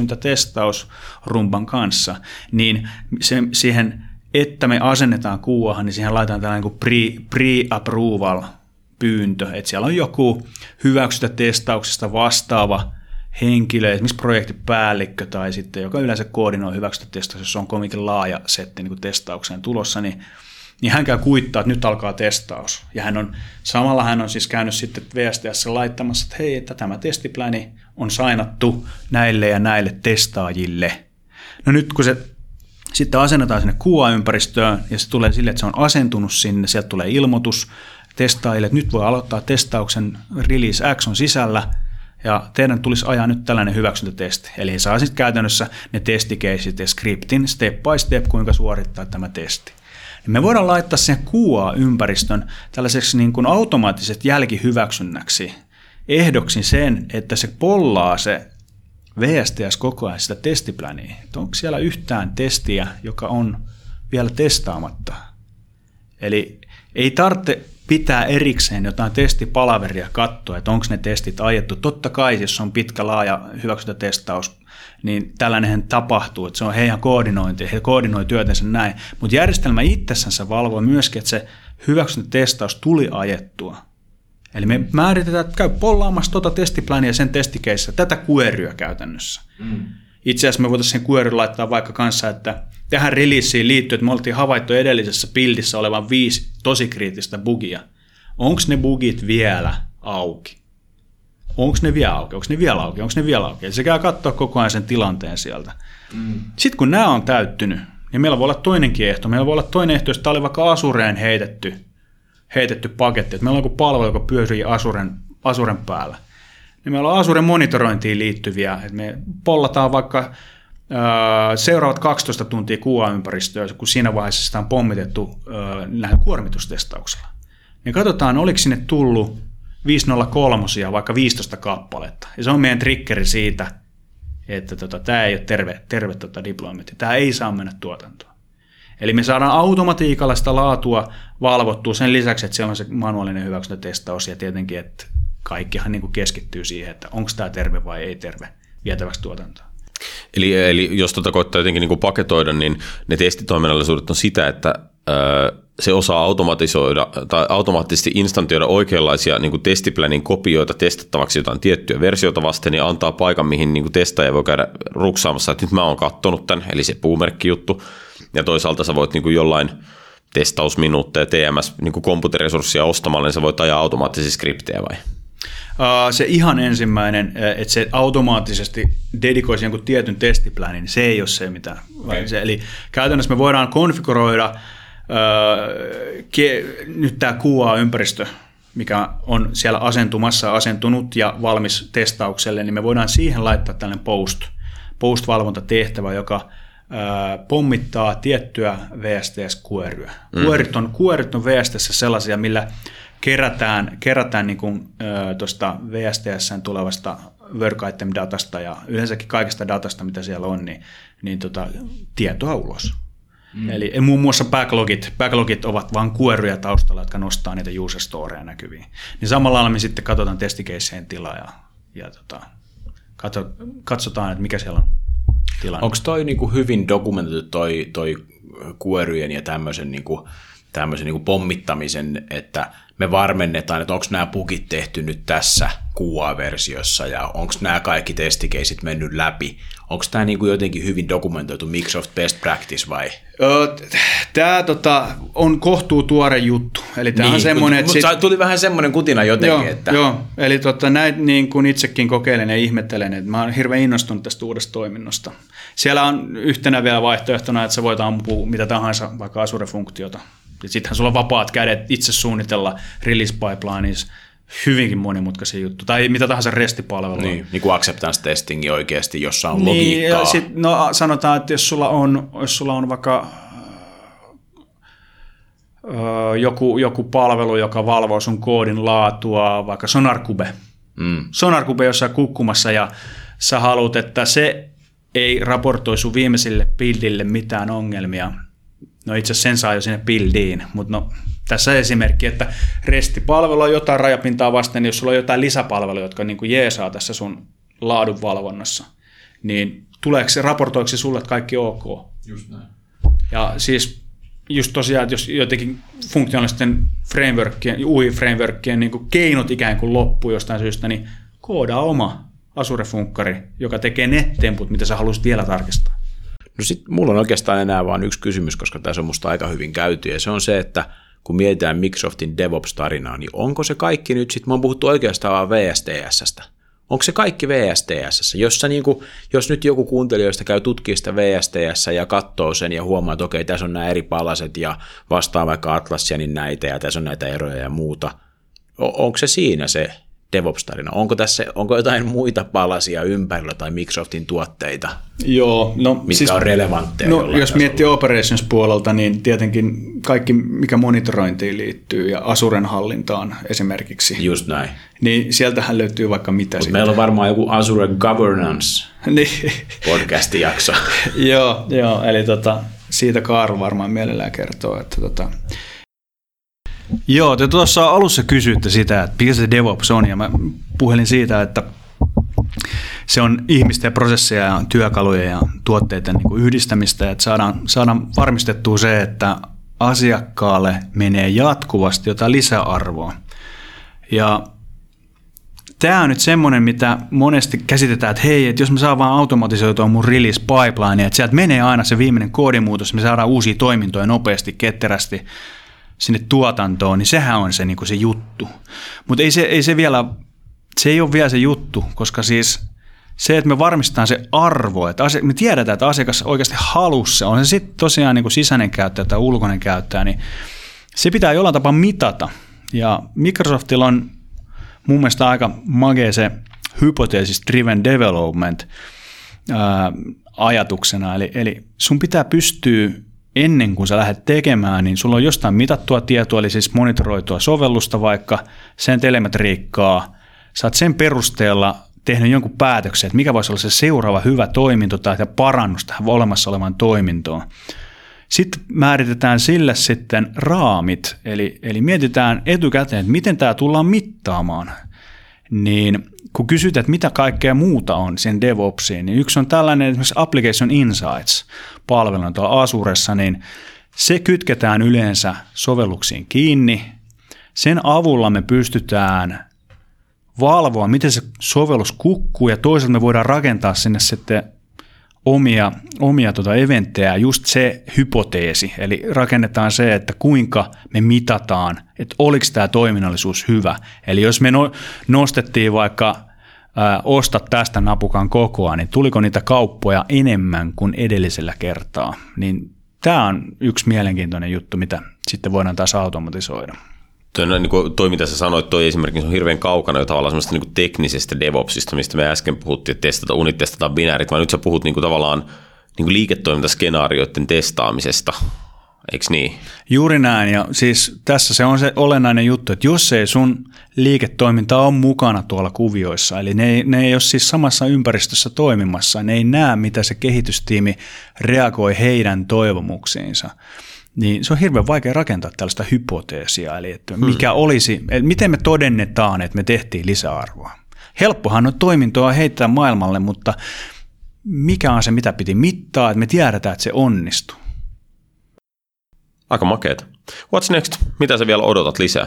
hyväksyntätestausrumban kanssa, niin se, siihen, että me asennetaan Q A:han, niin siihen laitetaan tällainen kuin pre, pre-approval pyyntö, että siellä on joku hyväksyntätestauksesta vastaava henkilö, esimerkiksi projektipäällikkö tai sitten, joka yleensä koordinoi hyväksyntätestaus, jos on kovinkin laaja setti niin kuin testaukseen tulossa, niin, niin hän käy kuittaa, että nyt alkaa testaus. Ja hän on, samalla hän on siis käynyt sitten V S T S laittamassa, että hei, että tämä testipläni on sainattu näille ja näille testaajille. No nyt kun se sitten asennetaan sinne Q A-ympäristöön ja se tulee sille, että se on asentunut sinne, sieltä tulee ilmoitus testaajille, että nyt voi aloittaa testauksen, Release X on sisällä, ja teidän tulisi ajaa nyt tällainen hyväksyntätesti. Eli he saa sitten käytännössä ne testikeisit ja skriptin step by step, kuinka suorittaa tämä testi. Me voidaan laittaa sen Q A-ympäristön tällaiseksi niin kuin automaattiset jälkihyväksynnäksi ehdoksi sen, että se pollaa se V S T S koko ajan sitä testipläniä. Että onko siellä yhtään testiä, joka on vielä testaamatta. Eli ei tarvitse pitää erikseen jotain testipalaveria katsoa, että onko ne testit ajettu. Totta kai, jos on pitkä laaja hyväksyntätestaus, niin tällainen tapahtuu, että se on heidän koordinointi, he koordinoi työtänsä näin. Mutta järjestelmä itsessänsä valvoo myöskin, että se hyväksyntätestaus tuli ajettua. Eli me määritetään, että käy pollaamassa tuota testipläniä ja sen testikeissä, tätä queryä käytännössä. Mm. Itse asiassa me voitaisiin sen query laittaa vaikka kanssa, että tähän releaseen liittyy, että me oltiin havaittu edellisessä buildissä olevan viisi tosi kriittistä bugia. Onko ne bugit vielä auki? Onko ne vielä auki? Onko ne vielä auki? Onko ne vielä auki? Eli se käy katsoa koko ajan sen tilanteen sieltä. Mm. Sitten kun nämä on täyttynyt, niin meillä voi olla toinenkin ehto. Meillä voi olla toinen ehto, jos tämä oli vaikka Azureen heitetty, heitetty paketti. Että meillä on joku palvelu, joka pyörii Azuren, Azuren päällä. Niin meillä on Azuren monitorointiin liittyviä. Että me pollataan vaikka ää, seuraavat kaksitoista tuntia Q A-ympäristöä, kun siinä vaiheessa sitä on pommitettu näillä kuormitustestauksella. Niin katsotaan, oliko sinne tullut viisisataakolme vaikka viisitoista kappaletta. Ja se on meidän triggeri siitä, että tota, tämä ei ole terve, terve tota deploymentti. Tämä ei saa mennä tuotantoon. Eli me saadaan automatiikalla sitä laatua valvottua sen lisäksi, että siellä on se manuaalinen hyväksyntätestaus ja tietenkin, että kaikkihan niin kuin keskittyy siihen, että onko tämä terve vai ei terve vietäväksi tuotantoon.
Eli, eli jos tuota koittaa jotenkin niin kuin paketoida, niin ne testitoiminnallisuudet on sitä, että öö, se osaa automatisoida tai automaattisesti instantioida oikeanlaisia niin kuin testiplänin kopioita testattavaksi jotain tiettyä versiota vasten ja antaa paikan, mihin niin kuin testaaja voi käydä ruksaamassa, että nyt mä oon katsonut tämän, eli se puumerkkijuttu. Ja toisaalta sä voit niin kuin jollain testausminuutteja, T M S, niin kuin komputeriresurssia ostamalla, niin sä voit ajaa automaattisia skriptejä vai?
Se ihan ensimmäinen, että se automaattisesti dedikoisi jonkun tietyn testiplänin, niin se ei ole se, mitä... Okay. Se, eli käytännössä me voidaan konfiguroida Öö, ke, nyt tämä Q A-ympäristö, mikä on siellä asentumassa, asentunut ja valmis testaukselle, niin me voidaan siihen laittaa tällainen post, post-valvontatehtävä, joka öö, pommittaa tiettyä V S T S-queryä. Mm. Queryt on, queryt on V S T S sellaisia, millä kerätään, kerätään niin kuin, öö, tuosta V S T S:n tulevasta work item-datasta ja yleensäkin kaikesta datasta, mitä siellä on, niin, niin tota, tietoa ulos. Mm. Eli muun muassa backlogit, backlogit ovat vain queryjä taustalla, jotka nostaa niitä user storeja näkyviin. Niin samalla lailla me sitten katsotaan testikeisseen tilaa ja, ja tota, katso, katsotaan, että mikä siellä on tilanne.
Onko toi niinku hyvin dokumentoitu toi, toi queryjen ja tämmöisen, niinku, tämmöisen niinku pommittamisen, että me varmennetaan, että onko nämä bugit tehty nyt tässä Q A-versiossa ja onko nämä kaikki testikeisit mennyt läpi? Onko tämä niinku jotenkin hyvin dokumentoitu Microsoft Best Practice vai?
Tämä tota, on kohtuu tuore juttu. Eli tämä niin, on semmoinen,
mutta sit... tuli vähän semmoinen kutina jotenkin.
Joo,
että...
joo. Eli tota, näin niin kuin itsekin kokeilen ja ihmettelen, että mä olen hirveän innostunut tästä uudesta toiminnosta. Siellä on yhtenä vielä vaihtoehtona, että sä voit ampua mitä tahansa, vaikka Azure-funktiota. Sittenhän sulla on vapaat kädet itse suunnitella release pipelineissa hyvinkin monimutkaisia juttuja, tai mitä tahansa restipalvelua.
Niin, niin kuin acceptance testingi oikeasti, jossa on
niin,
logiikkaa.
Sit, no sanotaan, että jos sulla on, jos sulla on vaikka ö, joku, joku palvelu, joka valvoo sun koodin laatua, vaikka SonarCube. Mm. SonarCube jossain kukkumassa, ja sä haluat, että se ei raportoi sun viimeisille buildille mitään ongelmia. No itse asiassa sen saa jo sinne buildiin, mutta no tässä esimerkki, että restipalvelu on jotain rajapintaa vasten, niin jos sulla on jotain lisäpalveluja, jotka niin kuin jeesaa tässä sun laadunvalvonnassa, niin tuleeko se, raportoiko se sulle, että kaikki ok?
Just näin.
Ja siis just tosiaan, että jos jotenkin funktionaalisten frameworkien, U I-frameworkien niin kuin keinot ikään kuin loppuu jostain syystä, niin koodaa oma Azure-funkkari, joka tekee ne temput, mitä sä haluaisit vielä tarkistaa.
No sit mulla on oikeastaan enää vain yksi kysymys, koska tässä on musta aika hyvin käyty, ja se on se, että kun mietitään Microsoftin DevOps-tarinaa, niin onko se kaikki nyt sitten, mä oon puhuttu oikeastaan vaan V S T S:stä. Onko se kaikki V S T S? Jos, sä niinku, jos nyt joku kuuntelijoista käy tutkimaan sitä V S T S ja katsoo sen ja huomaa, että okei, tässä on nämä eri palaset ja vastaa vaikka Atlassianin näitä ja tässä on näitä eroja ja muuta. O- onko se siinä se DevOps-tarina? Onko tässä onko jotain muita palasia ympärillä tai Microsoftin tuotteita,
Joo, no,
mitkä
siis,
on relevantteja?
No, jos tasolla miettii operations-puolelta, niin tietenkin kaikki, mikä monitorointiin liittyy ja Azuren hallintaan esimerkiksi.
Just näin.
Niin sieltähän löytyy vaikka mitä.
Mutta meillä on varmaan joku Azure Governance
niin.
podcast-jakso.
joo, joo, eli tota, siitä Karl varmaan mielellään kertoo. Että tota. Joo, te tuossa alussa kysyitte sitä, että mikä se DevOps on, ja mä puhelin siitä, että se on ihmisten prosesseja ja työkaluja ja tuotteiden niin kuin yhdistämistä, että saadaan, saadaan varmistettua se, että asiakkaalle menee jatkuvasti jotain lisäarvoa. Ja tämä on nyt semmoinen, mitä monesti käsitetään, että hei, että jos me saadaan vaan automatisoitua mun release pipeline, että sieltä menee aina se viimeinen koodimuutos, me saadaan uusia toimintoja nopeasti, ketterästi sinne tuotantoon, niin sehän on se, niin kuin se juttu. Mutta ei se, ei se vielä, se ei ole vielä se juttu, koska siis se, että me varmistetaan se arvo, että asia, me tiedetään, että asiakas oikeasti haluaa se, on se sitten tosiaan niin kuin sisäinen käyttäjä tai ulkoinen käyttäjä, niin se pitää jollain tapaa mitata. Ja Microsoftilla on mun mielestä aika magea se hypothesis driven development ää, ajatuksena, eli, eli sun pitää pystyä ennen kuin sä lähdet tekemään, niin sulla on jostain mitattua tietoa, eli siis monitoroitua sovellusta vaikka, sen telemetriikkaa, sä oot sen perusteella tehnyt jonkun päätöksen, että mikä voisi olla se seuraava hyvä toiminto tai parannus tähän olemassa olevaan toimintoon. Sitten määritetään sille sitten raamit, eli, eli mietitään etukäteen, että miten tämä tullaan mittaamaan. Niin kun kysytään, että mitä kaikkea muuta on sen DevOpsiin, niin yksi on tällainen esimerkiksi Application Insights-palvelu tuolla Azuressa, niin se kytketään yleensä sovelluksiin kiinni. Sen avulla me pystytään valvoa, miten se sovellus kukkuu, ja toisaalta me voidaan rakentaa sinne sitten omia, omia tuota eventtejä, just se hypoteesi, eli rakennetaan se, että kuinka me mitataan, että oliko tämä toiminnallisuus hyvä. Eli jos me no, nostettiin vaikka ää, osta tästä napukan kokoa, niin tuliko niitä kauppoja enemmän kuin edellisellä kertaa, niin tämä on yksi mielenkiintoinen juttu, mitä sitten voidaan taas automatisoida.
Toi, niin kuin, toi, mitä sä sanoit, toi esimerkiksi on hirveän kaukana jo tavallaan semmoista niin kuin teknisestä DevOpsista, mistä me äsken puhuttiin, että testata unit, testata binäärit, vaan nyt sä puhut niin kuin, tavallaan niin kuin liiketoimintaskenaarioiden testaamisesta, eikö niin?
Juuri näin, ja siis tässä se on se olennainen juttu, että jos ei sun liiketoiminta ole mukana tuolla kuvioissa, eli ne ei, ne ei ole siis samassa ympäristössä toimimassa, ne ei näe, mitä se kehitystiimi reagoi heidän toivomuksiinsa, niin se on hirveän vaikea rakentaa tällaista hypoteesia, eli että mikä hmm. olisi, miten me todennetaan, että me tehtiin lisäarvoa. Helppohan on toimintoa heittää maailmalle, mutta mikä on se, mitä piti mittaa, että me tiedetään, että se onnistuu.
Aika makeeta. What's next? Mitä sä vielä odotat lisää?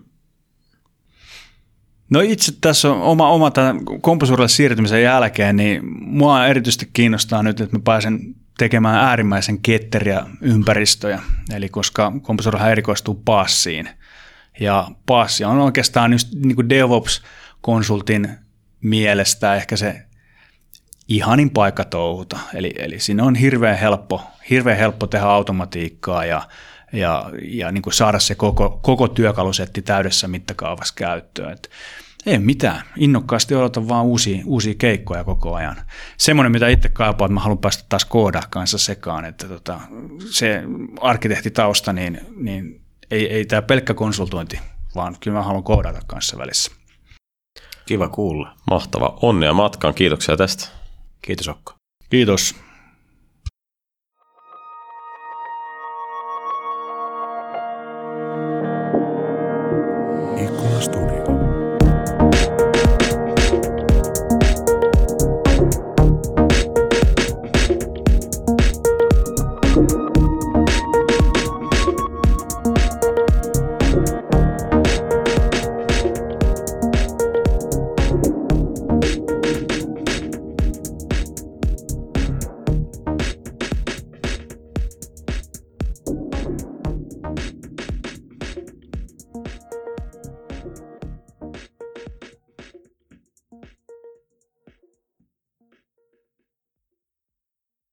No itse tässä on oma, oma tämän komposuurille siirtymisen jälkeen, niin mua erityisesti kiinnostaa nyt, että mä pääsen tekemään äärimmäisen ketteriä ympäristöjä, eli koska komposuurihan erikoistuu PaaSiin, ja PaaS on oikeastaan just niin kuin DevOps-konsultin mielestä ehkä se ihanin paikka touhuta, eli, eli siinä on hirveän helppo, hirveän helppo tehdä automatiikkaa ja, ja, ja niin kuin saada se koko, koko työkalusetti täydessä mittakaavassa käyttöön. Et ei mitään, innokkaasti odotan vaan uusia, uusia keikkoja koko ajan. Semmoinen, mitä itse kaipaan, että mä haluan päästä taas koodaa kanssa sekaan, että tota, se arkkitehtitausta, niin, niin ei, ei tämä pelkkä konsultointi, vaan kyllä mä haluan koodata kanssa välissä.
Kiva kuulla.
Mahtava. Onnea matkaan. Kiitoksia tästä.
Kiitos Okko.
Kiitos.
Ikkuna Studio.